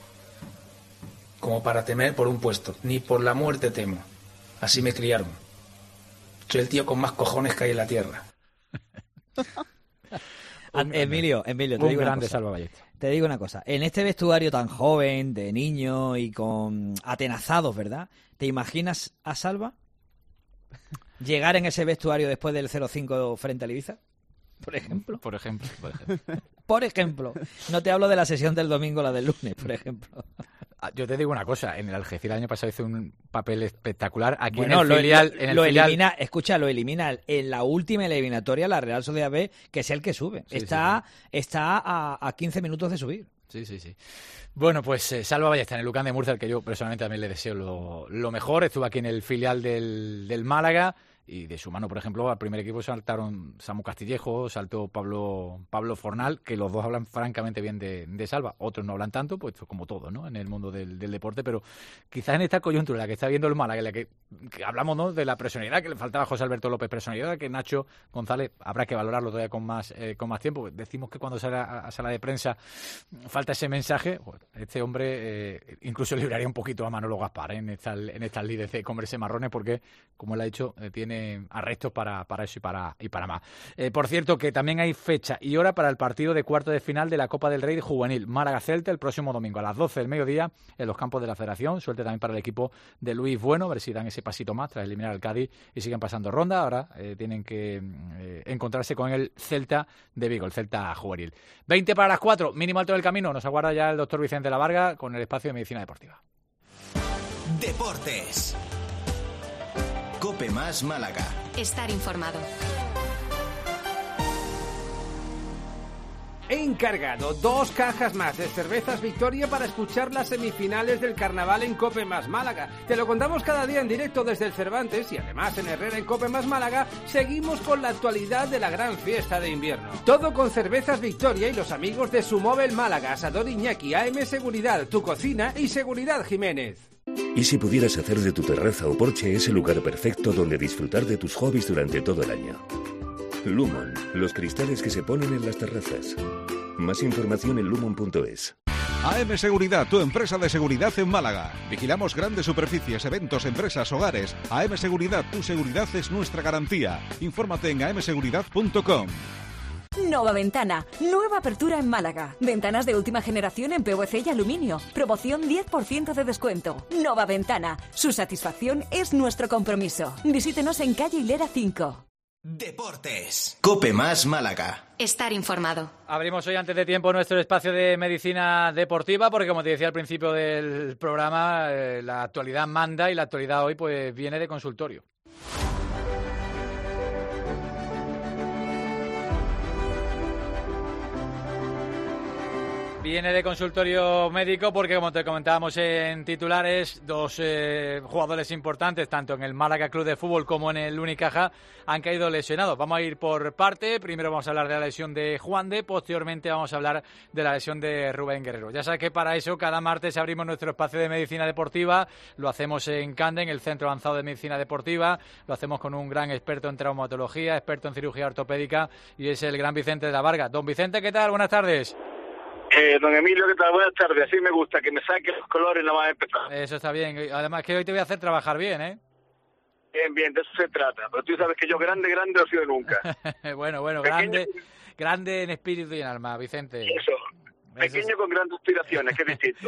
como para temer por un puesto. Ni por la muerte temo. Así me criaron. Soy el tío con más cojones que hay en la tierra. Emilio, te digo una cosa. Te digo una cosa. En este vestuario tan joven, de niño y con atenazados, ¿verdad? ¿Te imaginas a Salva llegar en ese vestuario después del 0-5 frente al Ibiza? Por ejemplo. Por ejemplo. No te hablo de la sesión del domingo, la del lunes, por ejemplo. Yo te digo una cosa, en el Algeciras el año pasado hizo un papel espectacular. Aquí bueno, en el filial... lo elimina en la última eliminatoria la Real Sociedad B, que es el que sube. Está a 15 minutos de subir. Sí. Bueno, pues Salva Ballesta en el Lucan de Murcia, al que yo personalmente también le deseo lo mejor. Estuvo aquí en el filial del Málaga. Y de su mano, por ejemplo, al primer equipo saltaron Samu Castillejo, saltó Pablo Fornal, que los dos hablan francamente bien de Salva. Otros no hablan tanto, pues como todo, ¿no? En el mundo del deporte, pero quizás en esta coyuntura, la que está viendo el Málaga, en la que hablamos, ¿no?, de la personalidad que le faltaba a José Alberto López, personalidad que Nacho González habrá que valorarlo todavía con más tiempo. Decimos que cuando sale a sala de prensa falta ese mensaje. Pues este hombre incluso libraría un poquito a Manolo Gaspar en estas lides de comerse marrones, porque, como él ha dicho, tiene arrestos para eso y para más. Por cierto, que también hay fecha y hora para el partido de cuarto de final de la Copa del Rey juvenil Málaga-Celta el próximo domingo a las 12 del mediodía en los campos de la Federación. Suerte también para el equipo de Luis Bueno, a ver si dan ese pasito más tras eliminar al Cádiz y siguen pasando ronda. Ahora tienen que encontrarse con el Celta de Vigo, el Celta juvenil. 20 para las 4, mínimo alto del camino. Nos aguarda ya el doctor Vicente Lavarga con el espacio de medicina deportiva. Deportes. Cope Más Málaga. Estar informado. He encargado 2 cajas más de cervezas Victoria para escuchar las semifinales del Carnaval en Cope Más Málaga. Te lo contamos cada día en directo desde el Cervantes y además en Herrera en Cope Más Málaga seguimos con la actualidad de la gran fiesta de invierno. Todo con cervezas Victoria y los amigos de Sumóvel Málaga, Asador Iñaki, AM Seguridad, Tu Cocina y Seguridad Jiménez. ¿Y si pudieras hacer de tu terraza o porche ese lugar perfecto donde disfrutar de tus hobbies durante todo el año? Lumon, los cristales que se ponen en las terrazas. Más información en lumon.es. AM Seguridad, tu empresa de seguridad en Málaga. Vigilamos grandes superficies, eventos, empresas, hogares. AM Seguridad, tu seguridad es nuestra garantía. Infórmate en amseguridad.com. Nova Ventana, nueva apertura en Málaga. Ventanas de última generación en PVC y aluminio. Promoción 10% de descuento. Nova Ventana, su satisfacción es nuestro compromiso. Visítenos en calle Hilera 5. Deportes. Cope Más Málaga. Estar informado. Abrimos hoy antes de tiempo nuestro espacio de medicina deportiva porque, como te decía al principio del programa, la actualidad manda y la actualidad hoy pues viene de consultorio. Viene de consultorio médico porque, como te comentábamos en titulares, 2 jugadores importantes, tanto en el Málaga Club de Fútbol como en el Unicaja, han caído lesionados. Vamos a ir por parte. Primero vamos a hablar de la lesión de Juande, posteriormente vamos a hablar de la lesión de Rubén Guerrero. Ya sabes que para eso cada martes abrimos nuestro espacio de medicina deportiva. Lo hacemos en Canden, el Centro Avanzado de Medicina Deportiva. Lo hacemos con un gran experto en traumatología, experto en cirugía ortopédica, y es el gran Vicente de la Varga. Don Vicente, ¿qué tal? Buenas tardes. Don Emilio, ¿qué tal? Buenas tardes. Así me gusta, que me saque los colores nada más empezar. Eso está bien. Además que hoy te voy a hacer trabajar bien, ¿eh? Bien, de eso se trata. Pero tú sabes que yo grande no he sido nunca. bueno, grande en espíritu y en alma, Vicente. Eso. Pequeño con grandes aspiraciones, que es distinto.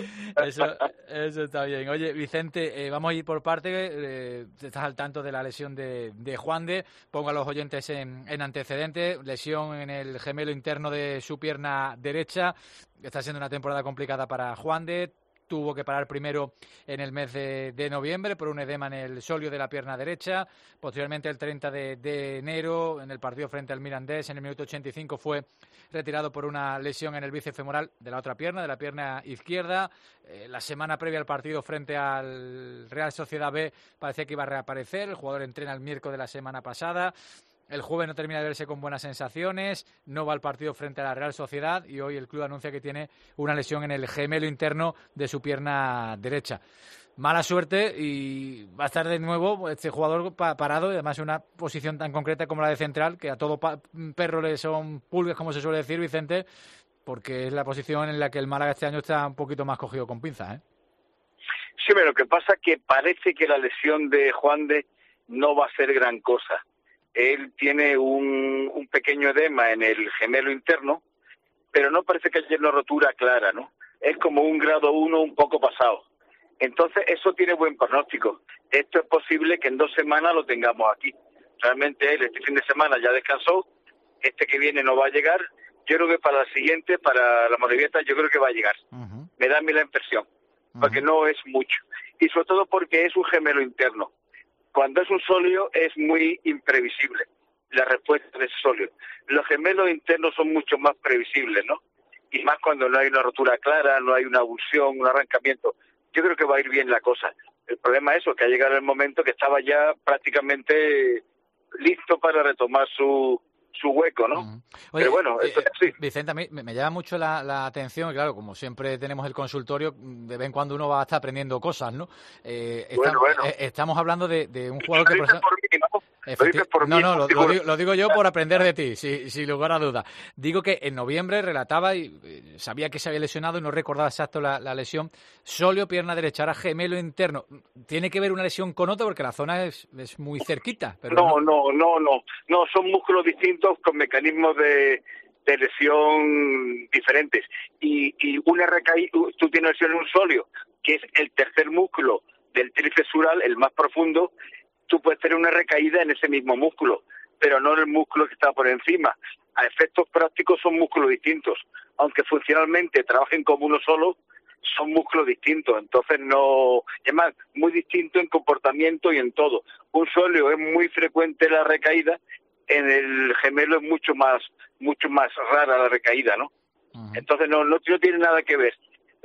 Eso está bien. Oye, Vicente, vamos a ir por parte. Estás al tanto de la lesión de Juande. Pongo a los oyentes en antecedentes. Lesión en el gemelo interno de su pierna derecha. Está siendo una temporada complicada para Juande. Tuvo que parar primero en el mes de noviembre por un edema en el sóleo de la pierna derecha. Posteriormente, el 30 de enero, en el partido frente al Mirandés, en el minuto 85, fue retirado por una lesión en el bíceps femoral de la otra pierna, de la pierna izquierda. La semana previa al partido frente al Real Sociedad B parecía que iba a reaparecer. El jugador entrena el miércoles de la semana pasada. El joven no termina de verse con buenas sensaciones, no va al partido frente a la Real Sociedad y hoy el club anuncia que tiene una lesión en el gemelo interno de su pierna derecha. Mala suerte y va a estar de nuevo este jugador parado, y además en una posición tan concreta como la de central, que a todo perro le son pulgas, como se suele decir, Vicente, porque es la posición en la que el Málaga este año está un poquito más cogido con pinzas, ¿eh? Sí, pero lo que pasa es que parece que la lesión de Juande no va a ser gran cosa. Él tiene un pequeño edema en el gemelo interno, pero no parece que haya una rotura clara, ¿no? Es como un grado 1 un poco pasado. Entonces, eso tiene buen pronóstico. Esto es posible que en 2 semanas lo tengamos aquí. Realmente él este fin de semana ya descansó, este que viene no va a llegar. Yo creo que para la siguiente, para la Morevieta, yo creo que va a llegar. Me da a mí la impresión, porque no es mucho. Y sobre todo porque es un gemelo interno. Cuando es un sóleo es muy imprevisible la respuesta de ese sóleo. Los gemelos internos son mucho más previsibles, ¿no? y más cuando no hay una rotura clara, no hay una abulsión, un arrancamiento. Yo creo que va a ir bien la cosa. El problema es eso, que ha llegado el momento que estaba ya prácticamente listo para retomar su hueco, ¿no? Oye, pero bueno, esto es así. Vicente, a mí me llama mucho la atención, claro, como siempre tenemos el consultorio, de vez en cuando uno va a estar aprendiendo cosas, ¿no? Estamos hablando de un jugador que... Lo digo yo por aprender de ti, sin lugar a dudas. Digo que en noviembre relataba y sabía que se había lesionado y no recordaba exacto la lesión. Sóleo, pierna derecha, ahora gemelo interno. ¿Tiene que ver una lesión con otra? Porque la zona es muy cerquita. Pero no, son músculos distintos con mecanismos de lesión diferentes. Y una recaída, tú tienes lesión en un sóleo, que es el tercer músculo del tríceps sural, el más profundo. Tú puedes tener una recaída en ese mismo músculo, pero no en el músculo que está por encima. A efectos prácticos son músculos distintos. Aunque funcionalmente trabajen como uno solo, son músculos distintos. Entonces no... Es más, muy distinto en comportamiento y en todo. Un sóleo es muy frecuente la recaída, en el gemelo es mucho más rara la recaída, ¿no? Entonces no tiene nada que ver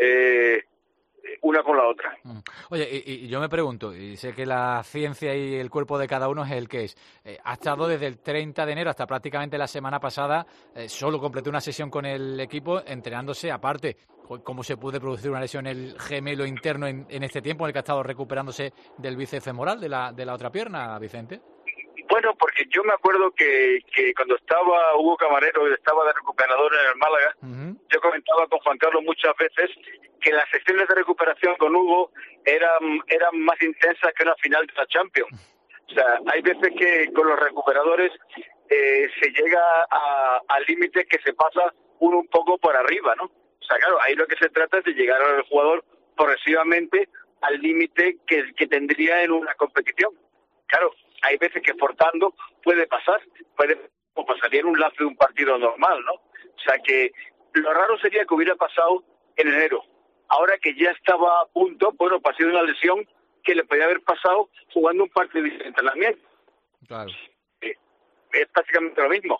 una con la otra. Oye, y yo me pregunto, y sé que la ciencia y el cuerpo de cada uno es el que es. Ha estado desde el 30 de enero hasta prácticamente la semana pasada, solo completó una sesión con el equipo entrenándose aparte. ¿Cómo se puede producir una lesión en el gemelo interno en este tiempo en el que ha estado recuperándose del bíceps femoral de la otra pierna, Vicente? Bueno, porque yo me acuerdo que cuando estaba Hugo Camarero, estaba de recuperador en el Málaga, yo comentaba con Juan Carlos muchas veces que las sesiones de recuperación con Hugo eran más intensas que una final de la Champions. O sea, hay veces que con los recuperadores se llega al límite que se pasa uno un poco por arriba, ¿no? O sea, claro, ahí lo que se trata es de llegar al jugador progresivamente al límite que tendría en una competición. Claro, hay veces que forzando puede pasar, o pasaría en un lapso de un partido normal, ¿no? O sea que lo raro sería que hubiera pasado en enero. Ahora que ya estaba a punto, bueno, pasó una lesión que le podía haber pasado jugando un partido de entrenamiento. Claro. Es prácticamente lo mismo.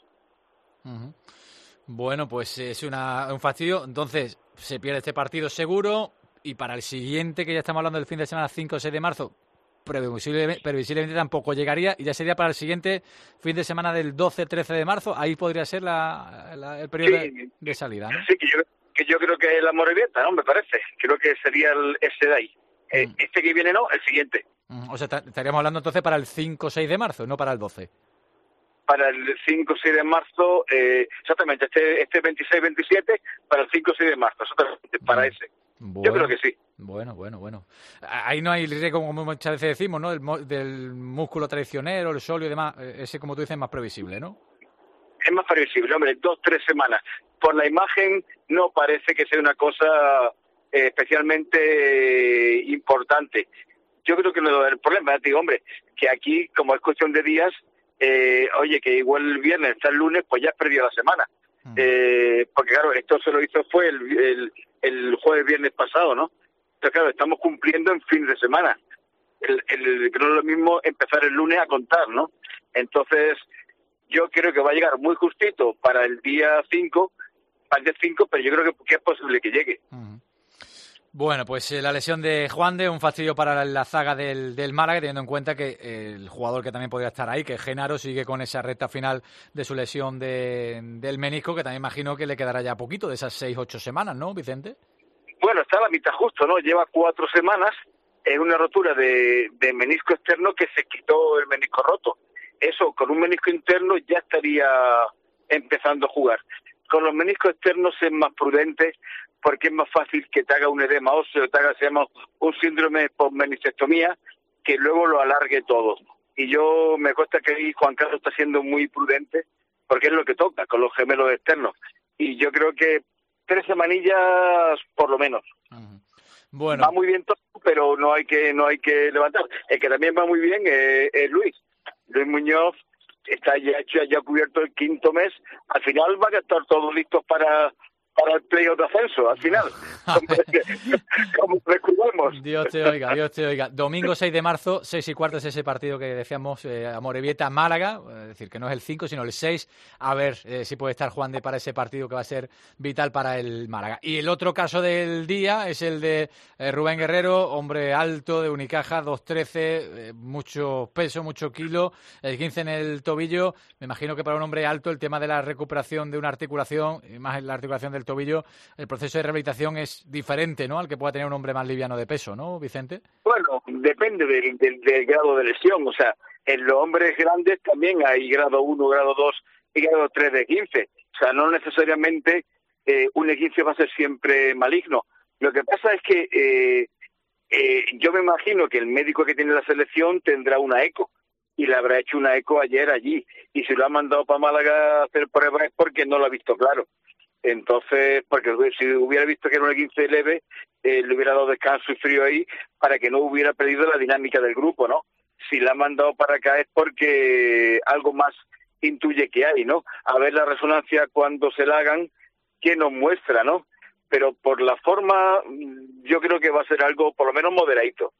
Bueno, pues es un fastidio. Entonces, se pierde este partido seguro y para el siguiente, que ya estamos hablando del fin de semana 5 o 6 de marzo, previsiblemente tampoco llegaría y ya sería para el siguiente fin de semana del 12-13 de marzo. Ahí podría ser el periodo de salida, ¿no? Sí, que yo creo que es la Morevieta, ¿no? Me parece. Creo que sería ese de ahí. Este que viene no, el siguiente. O sea, estaríamos hablando entonces para el 5-6 de marzo, no para el 12. Para el 5-6 de marzo, exactamente, este 26-27, para el 5-6 de marzo, exactamente, para ese. Bueno, yo creo que sí. Bueno. Ahí no hay riesgo, como muchas veces decimos, ¿no? Del músculo traicionero, el sóleo y demás. Ese, como tú dices, es más previsible, ¿no? Es más previsible, hombre, 2-3 semanas. Por la imagen no parece que sea una cosa especialmente importante. Yo creo que el problema, digo, hombre, que aquí, como es cuestión de días, oye, que igual el viernes está el lunes, pues ya has perdido la semana. Porque claro, esto se lo hizo fue el jueves, viernes pasado, ¿no? Entonces claro, estamos cumpliendo en fin de semana. Que no es lo mismo empezar el lunes a contar, ¿no? Entonces, yo creo que va a llegar muy justito para el día 5, pero yo creo que es posible que llegue. Bueno, pues la lesión de Juande, un fastidio para la zaga del Málaga, teniendo en cuenta que el jugador que también podría estar ahí, que Genaro, sigue con esa recta final de su lesión del menisco, que también imagino que le quedará ya poquito, de esas 6-8 semanas, ¿no, Vicente? Bueno, está a la mitad justo, ¿no? Lleva 4 semanas en una rotura de menisco externo que se quitó el menisco roto. Eso, con un menisco interno ya estaría empezando a jugar. Con los meniscos externos es más prudente porque es más fácil que te haga un edema óseo, se llama un síndrome por meniscectomía, que luego lo alargue todo. Y yo me consta que ahí Juan Carlos está siendo muy prudente porque es lo que toca con los gemelos externos. Y yo creo que 3 semanillas por lo menos. Bueno. Va muy bien todo, pero no hay que levantar. El que también va muy bien es Luis Muñoz. Está ya cubierto el 5.º mes. Al final van a estar todos listos para para el playoff de ascenso, al final. Como descubrimos. Dios te oiga, Dios te oiga. Domingo 6 de marzo, 6:15 es ese partido que decíamos, Amorebieta-Málaga, es decir, que no es el 5, sino el 6. A ver si puede estar Juan de para ese partido que va a ser vital para el Málaga. Y el otro caso del día es el de Rubén Guerrero, hombre alto de Unicaja, 2'13", mucho peso, mucho kilo, el 15 en el tobillo. Me imagino que para un hombre alto el tema de la recuperación de una articulación, y más en la articulación del tobillo, el proceso de rehabilitación es diferente, ¿no?, al que pueda tener un hombre más liviano de peso, ¿no, Vicente? Bueno, depende del grado de lesión. O sea, en los hombres grandes también hay grado 1, grado 2 y grado 3 de 15. O sea, no necesariamente un E15 va a ser siempre maligno. Lo que pasa es que yo me imagino que el médico que tiene la selección tendrá una eco, y le habrá hecho una eco ayer allí, y si lo ha mandado para Málaga a hacer pruebas es porque no lo ha visto claro. Entonces, porque si hubiera visto que era un E15 leve, le hubiera dado descanso y frío ahí para que no hubiera perdido la dinámica del grupo, ¿no? Si la ha mandado para acá es porque algo más intuye que hay, ¿no? A ver la resonancia cuando se la hagan, que nos muestra, ¿no? Pero por la forma, yo creo que va a ser algo por lo menos moderadito.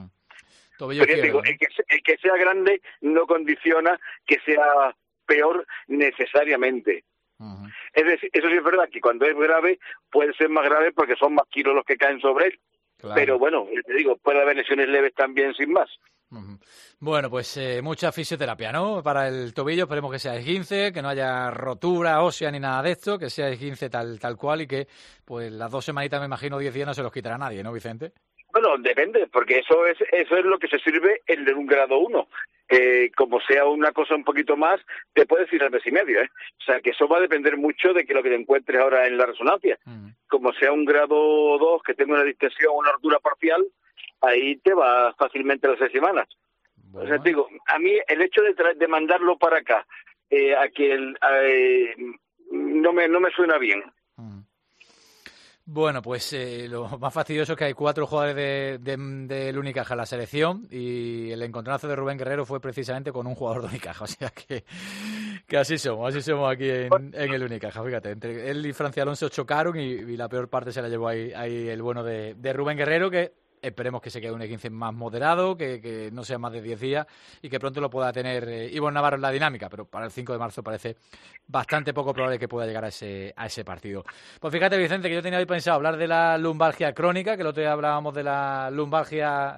Pero digo, el que sea grande no condiciona que sea peor necesariamente. Es decir, eso sí es verdad, que cuando es grave puede ser más grave porque son más kilos los que caen sobre él. Claro. Pero bueno, te digo, puede haber lesiones leves también sin más. Bueno, pues mucha fisioterapia, ¿no? Para el tobillo, esperemos que sea esguince, que no haya rotura ósea ni nada de esto, que sea esguince tal cual, y que pues las 2 semanitas, me imagino, 10 días no se los quitará nadie, ¿no, Vicente? Bueno, depende, porque eso es lo que se sirve en un grado 1. Como sea una cosa un poquito más, te puedes ir al mes y medio, ¿eh? O sea, que eso va a depender mucho de que lo que te encuentres ahora en la resonancia. Como sea un grado 2, que tenga una distensión, una rotura parcial, ahí te va fácilmente las 6 semanas. Bueno. O sea, te digo, a mí el hecho de mandarlo para acá, no me suena bien. Bueno, pues lo más fastidioso es que hay 4 jugadores del Unicaja en la selección, y el encontronazo de Rubén Guerrero fue precisamente con un jugador de Unicaja. O sea que así somos aquí en el Unicaja. Fíjate, entre él y Francia Alonso chocaron y la peor parte se la llevó ahí el bueno de Rubén Guerrero, que esperemos que se quede un E15 más moderado, que no sea más de 10 días y que pronto lo pueda tener Ivonne Navarro en la dinámica, pero para el 5 de marzo parece bastante poco probable que pueda llegar a ese partido. Pues fíjate, Vicente, que yo tenía hoy pensado hablar de la lumbalgia crónica, que el otro día hablábamos de la lumbalgia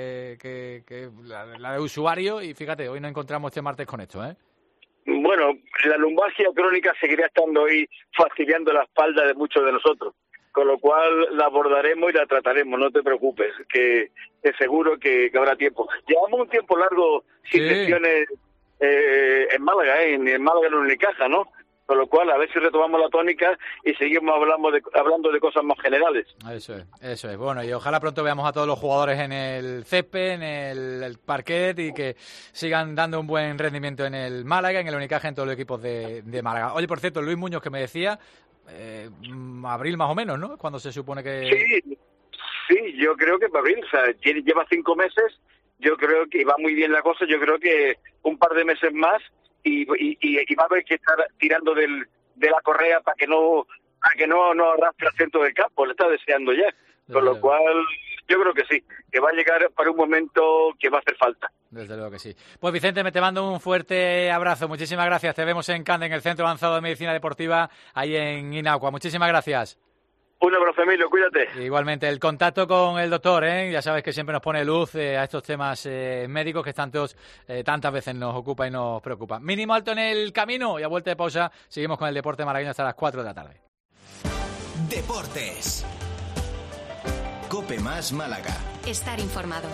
la de usuario, y fíjate, hoy nos encontramos este martes con esto, ¿eh? Bueno, la lumbalgia crónica seguirá estando ahí fastidiando la espalda de muchos de nosotros, con lo cual la abordaremos y la trataremos, no te preocupes, que seguro que habrá tiempo. Llevamos un tiempo largo sin lesiones en Málaga, en Málaga en Unicaja, ¿no? Con lo cual, a ver si retomamos la tónica y seguimos hablando de cosas más generales. Eso es. Bueno, y ojalá pronto veamos a todos los jugadores en el césped, en el parquet, y que sigan dando un buen rendimiento en el Málaga, en el Unicaja, en todos los equipos de Málaga. Oye, por cierto, Luis Muñoz, que me decía, abril más o menos, ¿no? Cuando se supone que... Sí, yo creo que para abril, o sea, lleva 5 meses, yo creo que va muy bien la cosa, yo creo que un par de meses más y va a haber que estar tirando de la correa para que no arrastre al centro del campo, le está deseando ya. Con lo cual, yo creo que sí, que va a llegar para un momento que va a hacer falta. Desde luego que sí. Pues Vicente, te mando un fuerte abrazo, muchísimas gracias. Te vemos en Cande, en el Centro Avanzado de Medicina Deportiva, ahí en Inagua. Muchísimas gracias. Un abrazo, Emilio, cuídate. Igualmente, el contacto con el doctor, ya sabes que siempre nos pone luz a estos temas médicos que tantas veces nos ocupa y nos preocupa. Mínimo alto en el camino, y a vuelta de pausa seguimos con el deporte malagueño hasta las 4 de la tarde. Deportes. COPE más Málaga. Estar informado.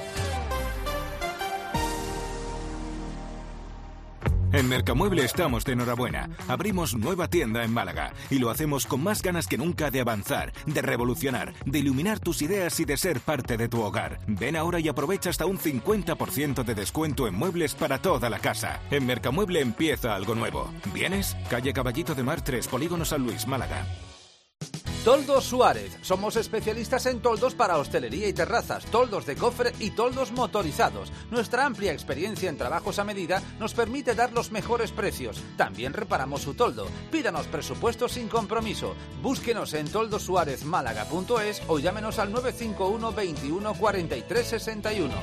En Mercamueble estamos de enhorabuena. Abrimos nueva tienda en Málaga y lo hacemos con más ganas que nunca de avanzar, de revolucionar, de iluminar tus ideas y de ser parte de tu hogar. Ven ahora y aprovecha hasta un 50% de descuento en muebles para toda la casa. En Mercamueble empieza algo nuevo. ¿Vienes? Calle Caballito de Mar 3, Polígono San Luis, Málaga. Toldos Suárez. Somos especialistas en toldos para hostelería y terrazas, toldos de cofre y toldos motorizados. Nuestra amplia experiencia en trabajos a medida nos permite dar los mejores precios. También reparamos su toldo. Pídanos presupuestos sin compromiso. Búsquenos en toldosuarezmálaga.es o llámenos al 951 21 43 61.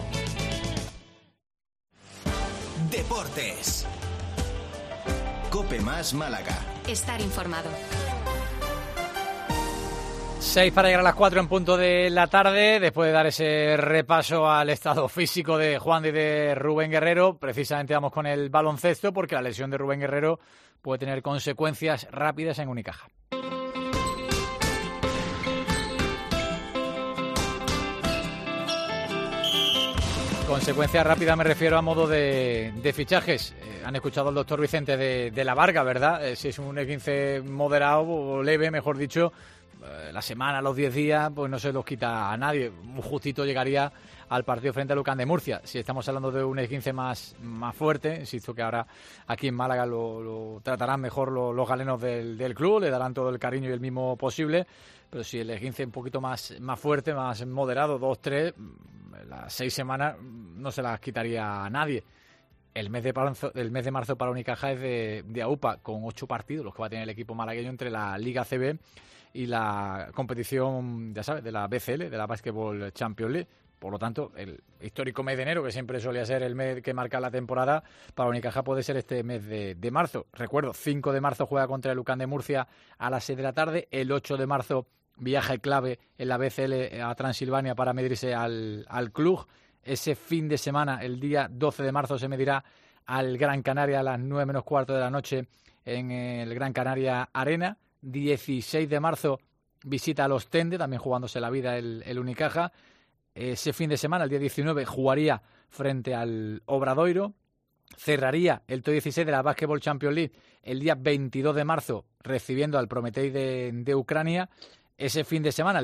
Deportes. Cope Más Málaga. Estar informado. 6 para llegar a las 4 en punto de la tarde, después de dar ese repaso al estado físico de Juan y de Rubén Guerrero. Precisamente vamos con el baloncesto, porque la lesión de Rubén Guerrero puede tener consecuencias rápidas en Unicaja. Consecuencias rápidas me refiero a modo de fichajes. Han escuchado al doctor Vicente de la Varga, ¿verdad? Si es un E15 moderado o leve, mejor dicho, la semana, los 10 días, pues no se los quita a nadie. Un justito llegaría al partido frente a Lucán de Murcia. Si estamos hablando de un E15 más fuerte, insisto que ahora aquí en Málaga lo tratarán mejor los galenos del club, le darán todo el cariño y el mimo posible. Pero si el E15 un poquito más fuerte, más moderado, 2-3, las 6 semanas no se las quitaría a nadie. El mes de marzo para Unicaja es de AUPA, con 8 partidos, los que va a tener el equipo malagueño entre la Liga CB y la competición, ya sabes, de la BCL, de la Basketball Champions League. Por lo tanto, el histórico mes de enero, que siempre solía ser el mes que marca la temporada, para Unicaja puede ser este mes de marzo. Recuerdo, 5 de marzo juega contra el Lucán de Murcia a las 6 de la tarde, el 8 de marzo viaja el clave en la BCL a Transilvania para medirse al club. Ese fin de semana, el día 12 de marzo, se medirá al Gran Canaria a las 9 menos cuarto de la noche en el Gran Canaria Arena. 16 de marzo visita al Ostende, también jugándose la vida el Unicaja. Ese fin de semana, el día 19, jugaría frente al Obradoiro. Cerraría el top 16 de la Basketball Champions League el día 22 de marzo recibiendo al Prometei de Ucrania. Ese fin de semana, el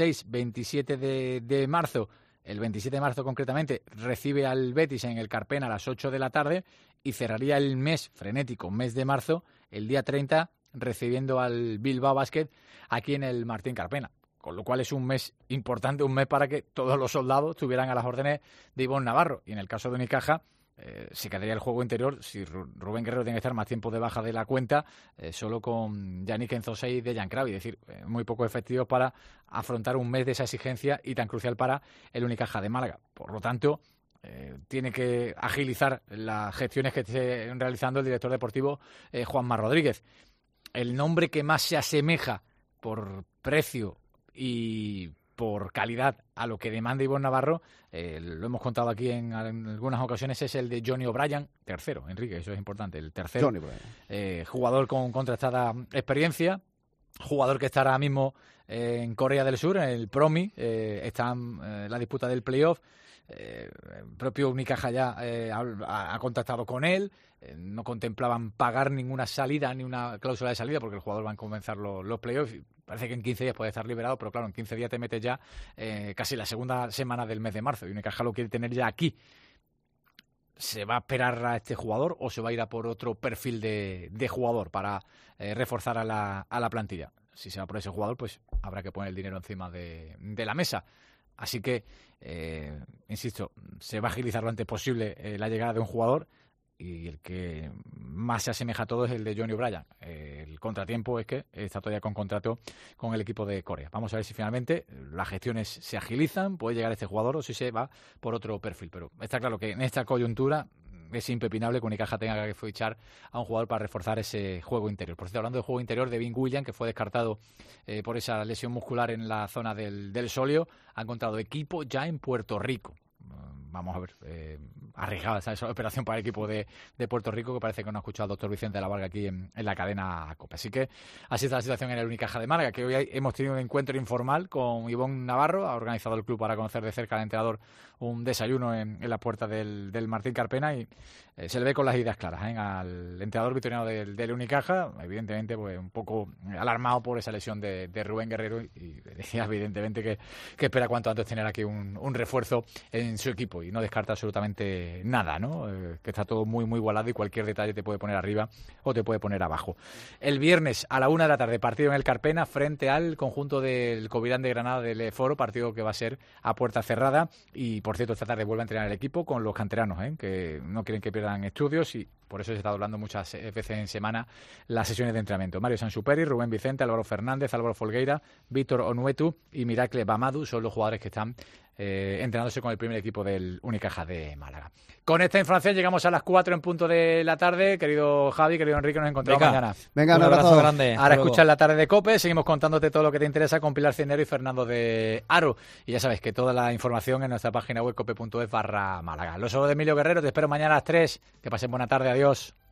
26-27 de marzo, el 27 de marzo concretamente, recibe al Betis en el Carpena a las 8 de la tarde y cerraría el mes frenético, mes de marzo, el día 30, recibiendo al Bilbao Basket aquí en el Martín Carpena. Con lo cual es un mes importante, un mes para que todos los soldados estuvieran a las órdenes de Ivonne Navarro. Y en el caso de Unicaja, se quedaría el juego interior, si Rubén Guerrero tiene que estar más tiempo de baja de la cuenta, solo con Yannick Enzosa y Dejan Kravi, es decir, muy pocos efectivos para afrontar un mes de esa exigencia y tan crucial para el Unicaja de Málaga. Por lo tanto, tiene que agilizar las gestiones que esté realizando el director deportivo Juanma Rodríguez. El nombre que más se asemeja por precio y por calidad a lo que demanda Ivonne Navarro, lo hemos contado aquí en algunas ocasiones, es el de Johnny O'Brien, tercero, Enrique, eso es importante, el tercero. Johnny O'Brien. Jugador con contrastada experiencia, jugador que está ahora mismo en Corea del Sur, en el Promi, está en la disputa del playoff. El propio Unicaja ya ha contactado con él, no contemplaban pagar ninguna salida ni una cláusula de salida porque el jugador va a comenzar los playoffs. Parece que en 15 días puede estar liberado, pero claro, en 15 días te metes ya casi la segunda semana del mes de marzo y Unicaja lo quiere tener ya aquí. ¿Se va a esperar a este jugador o se va a ir a por otro perfil de jugador para reforzar a la plantilla? Si se va por ese jugador, pues habrá que poner el dinero encima de la mesa. Así que, insisto, se va a agilizar lo antes posible la llegada de un jugador y el que más se asemeja a todo es el de Johnny O'Brien. El contratiempo es que está todavía con contrato con el equipo de Corea. Vamos a ver si finalmente las gestiones se agilizan, puede llegar este jugador o si se va por otro perfil. Pero está claro que en esta coyuntura es impepinable que Unicaja tenga que fichar a un jugador para reforzar ese juego interior. Por cierto, hablando de juego interior, Devin Williams, que fue descartado por esa lesión muscular en la zona del sóleo, ha encontrado equipo ya en Puerto Rico. Vamos a ver, arriesgada esa operación para el equipo de Puerto Rico, que parece que no ha escuchado al doctor Vicente de la Varga aquí en la cadena COPE. Así que así está la situación en el Unicaja de Málaga, que hoy hemos tenido un encuentro informal con Ivonne Navarro, ha organizado el club para conocer de cerca al entrenador un desayuno en la puerta del Martín Carpena y se le ve con las ideas claras al entrenador vitoriano del Unicaja, evidentemente pues un poco alarmado por esa lesión de Rubén Guerrero y decía evidentemente que espera cuanto antes tener aquí un refuerzo en su equipo. equipo y no descarta absolutamente nada, ¿no? Que está todo muy, muy igualado y cualquier detalle te puede poner arriba o te puede poner abajo. El viernes a la 1 p.m, partido en el Carpena frente al conjunto del Covirán de Granada del Foro, partido que va a ser a puerta cerrada. Y, por cierto, esta tarde vuelve a entrenar el equipo con los canteranos, que no quieren que pierdan estudios y por eso se está doblando muchas veces en semana las sesiones de entrenamiento. Mario Sansuperi, Rubén Vicente, Álvaro Fernández, Álvaro Folgueira, Víctor Onuetu y Miracle Bamadu son los jugadores que están entrenándose con el primer equipo del Unicaja de Málaga. Con esta información llegamos a las 4 en punto de la tarde. Querido Javi, querido Enrique, nos encontramos mañana. Venga, un abrazo grande. Ahora escuchar la tarde de COPE, seguimos contándote todo lo que te interesa con Pilar Cisneros y Fernando de Aro. Y ya sabes que toda la información en nuestra página web cope.es/Málaga. Lo saludo de Emilio Guerrero, te espero mañana a las 3. Que pasen buena tarde, adiós.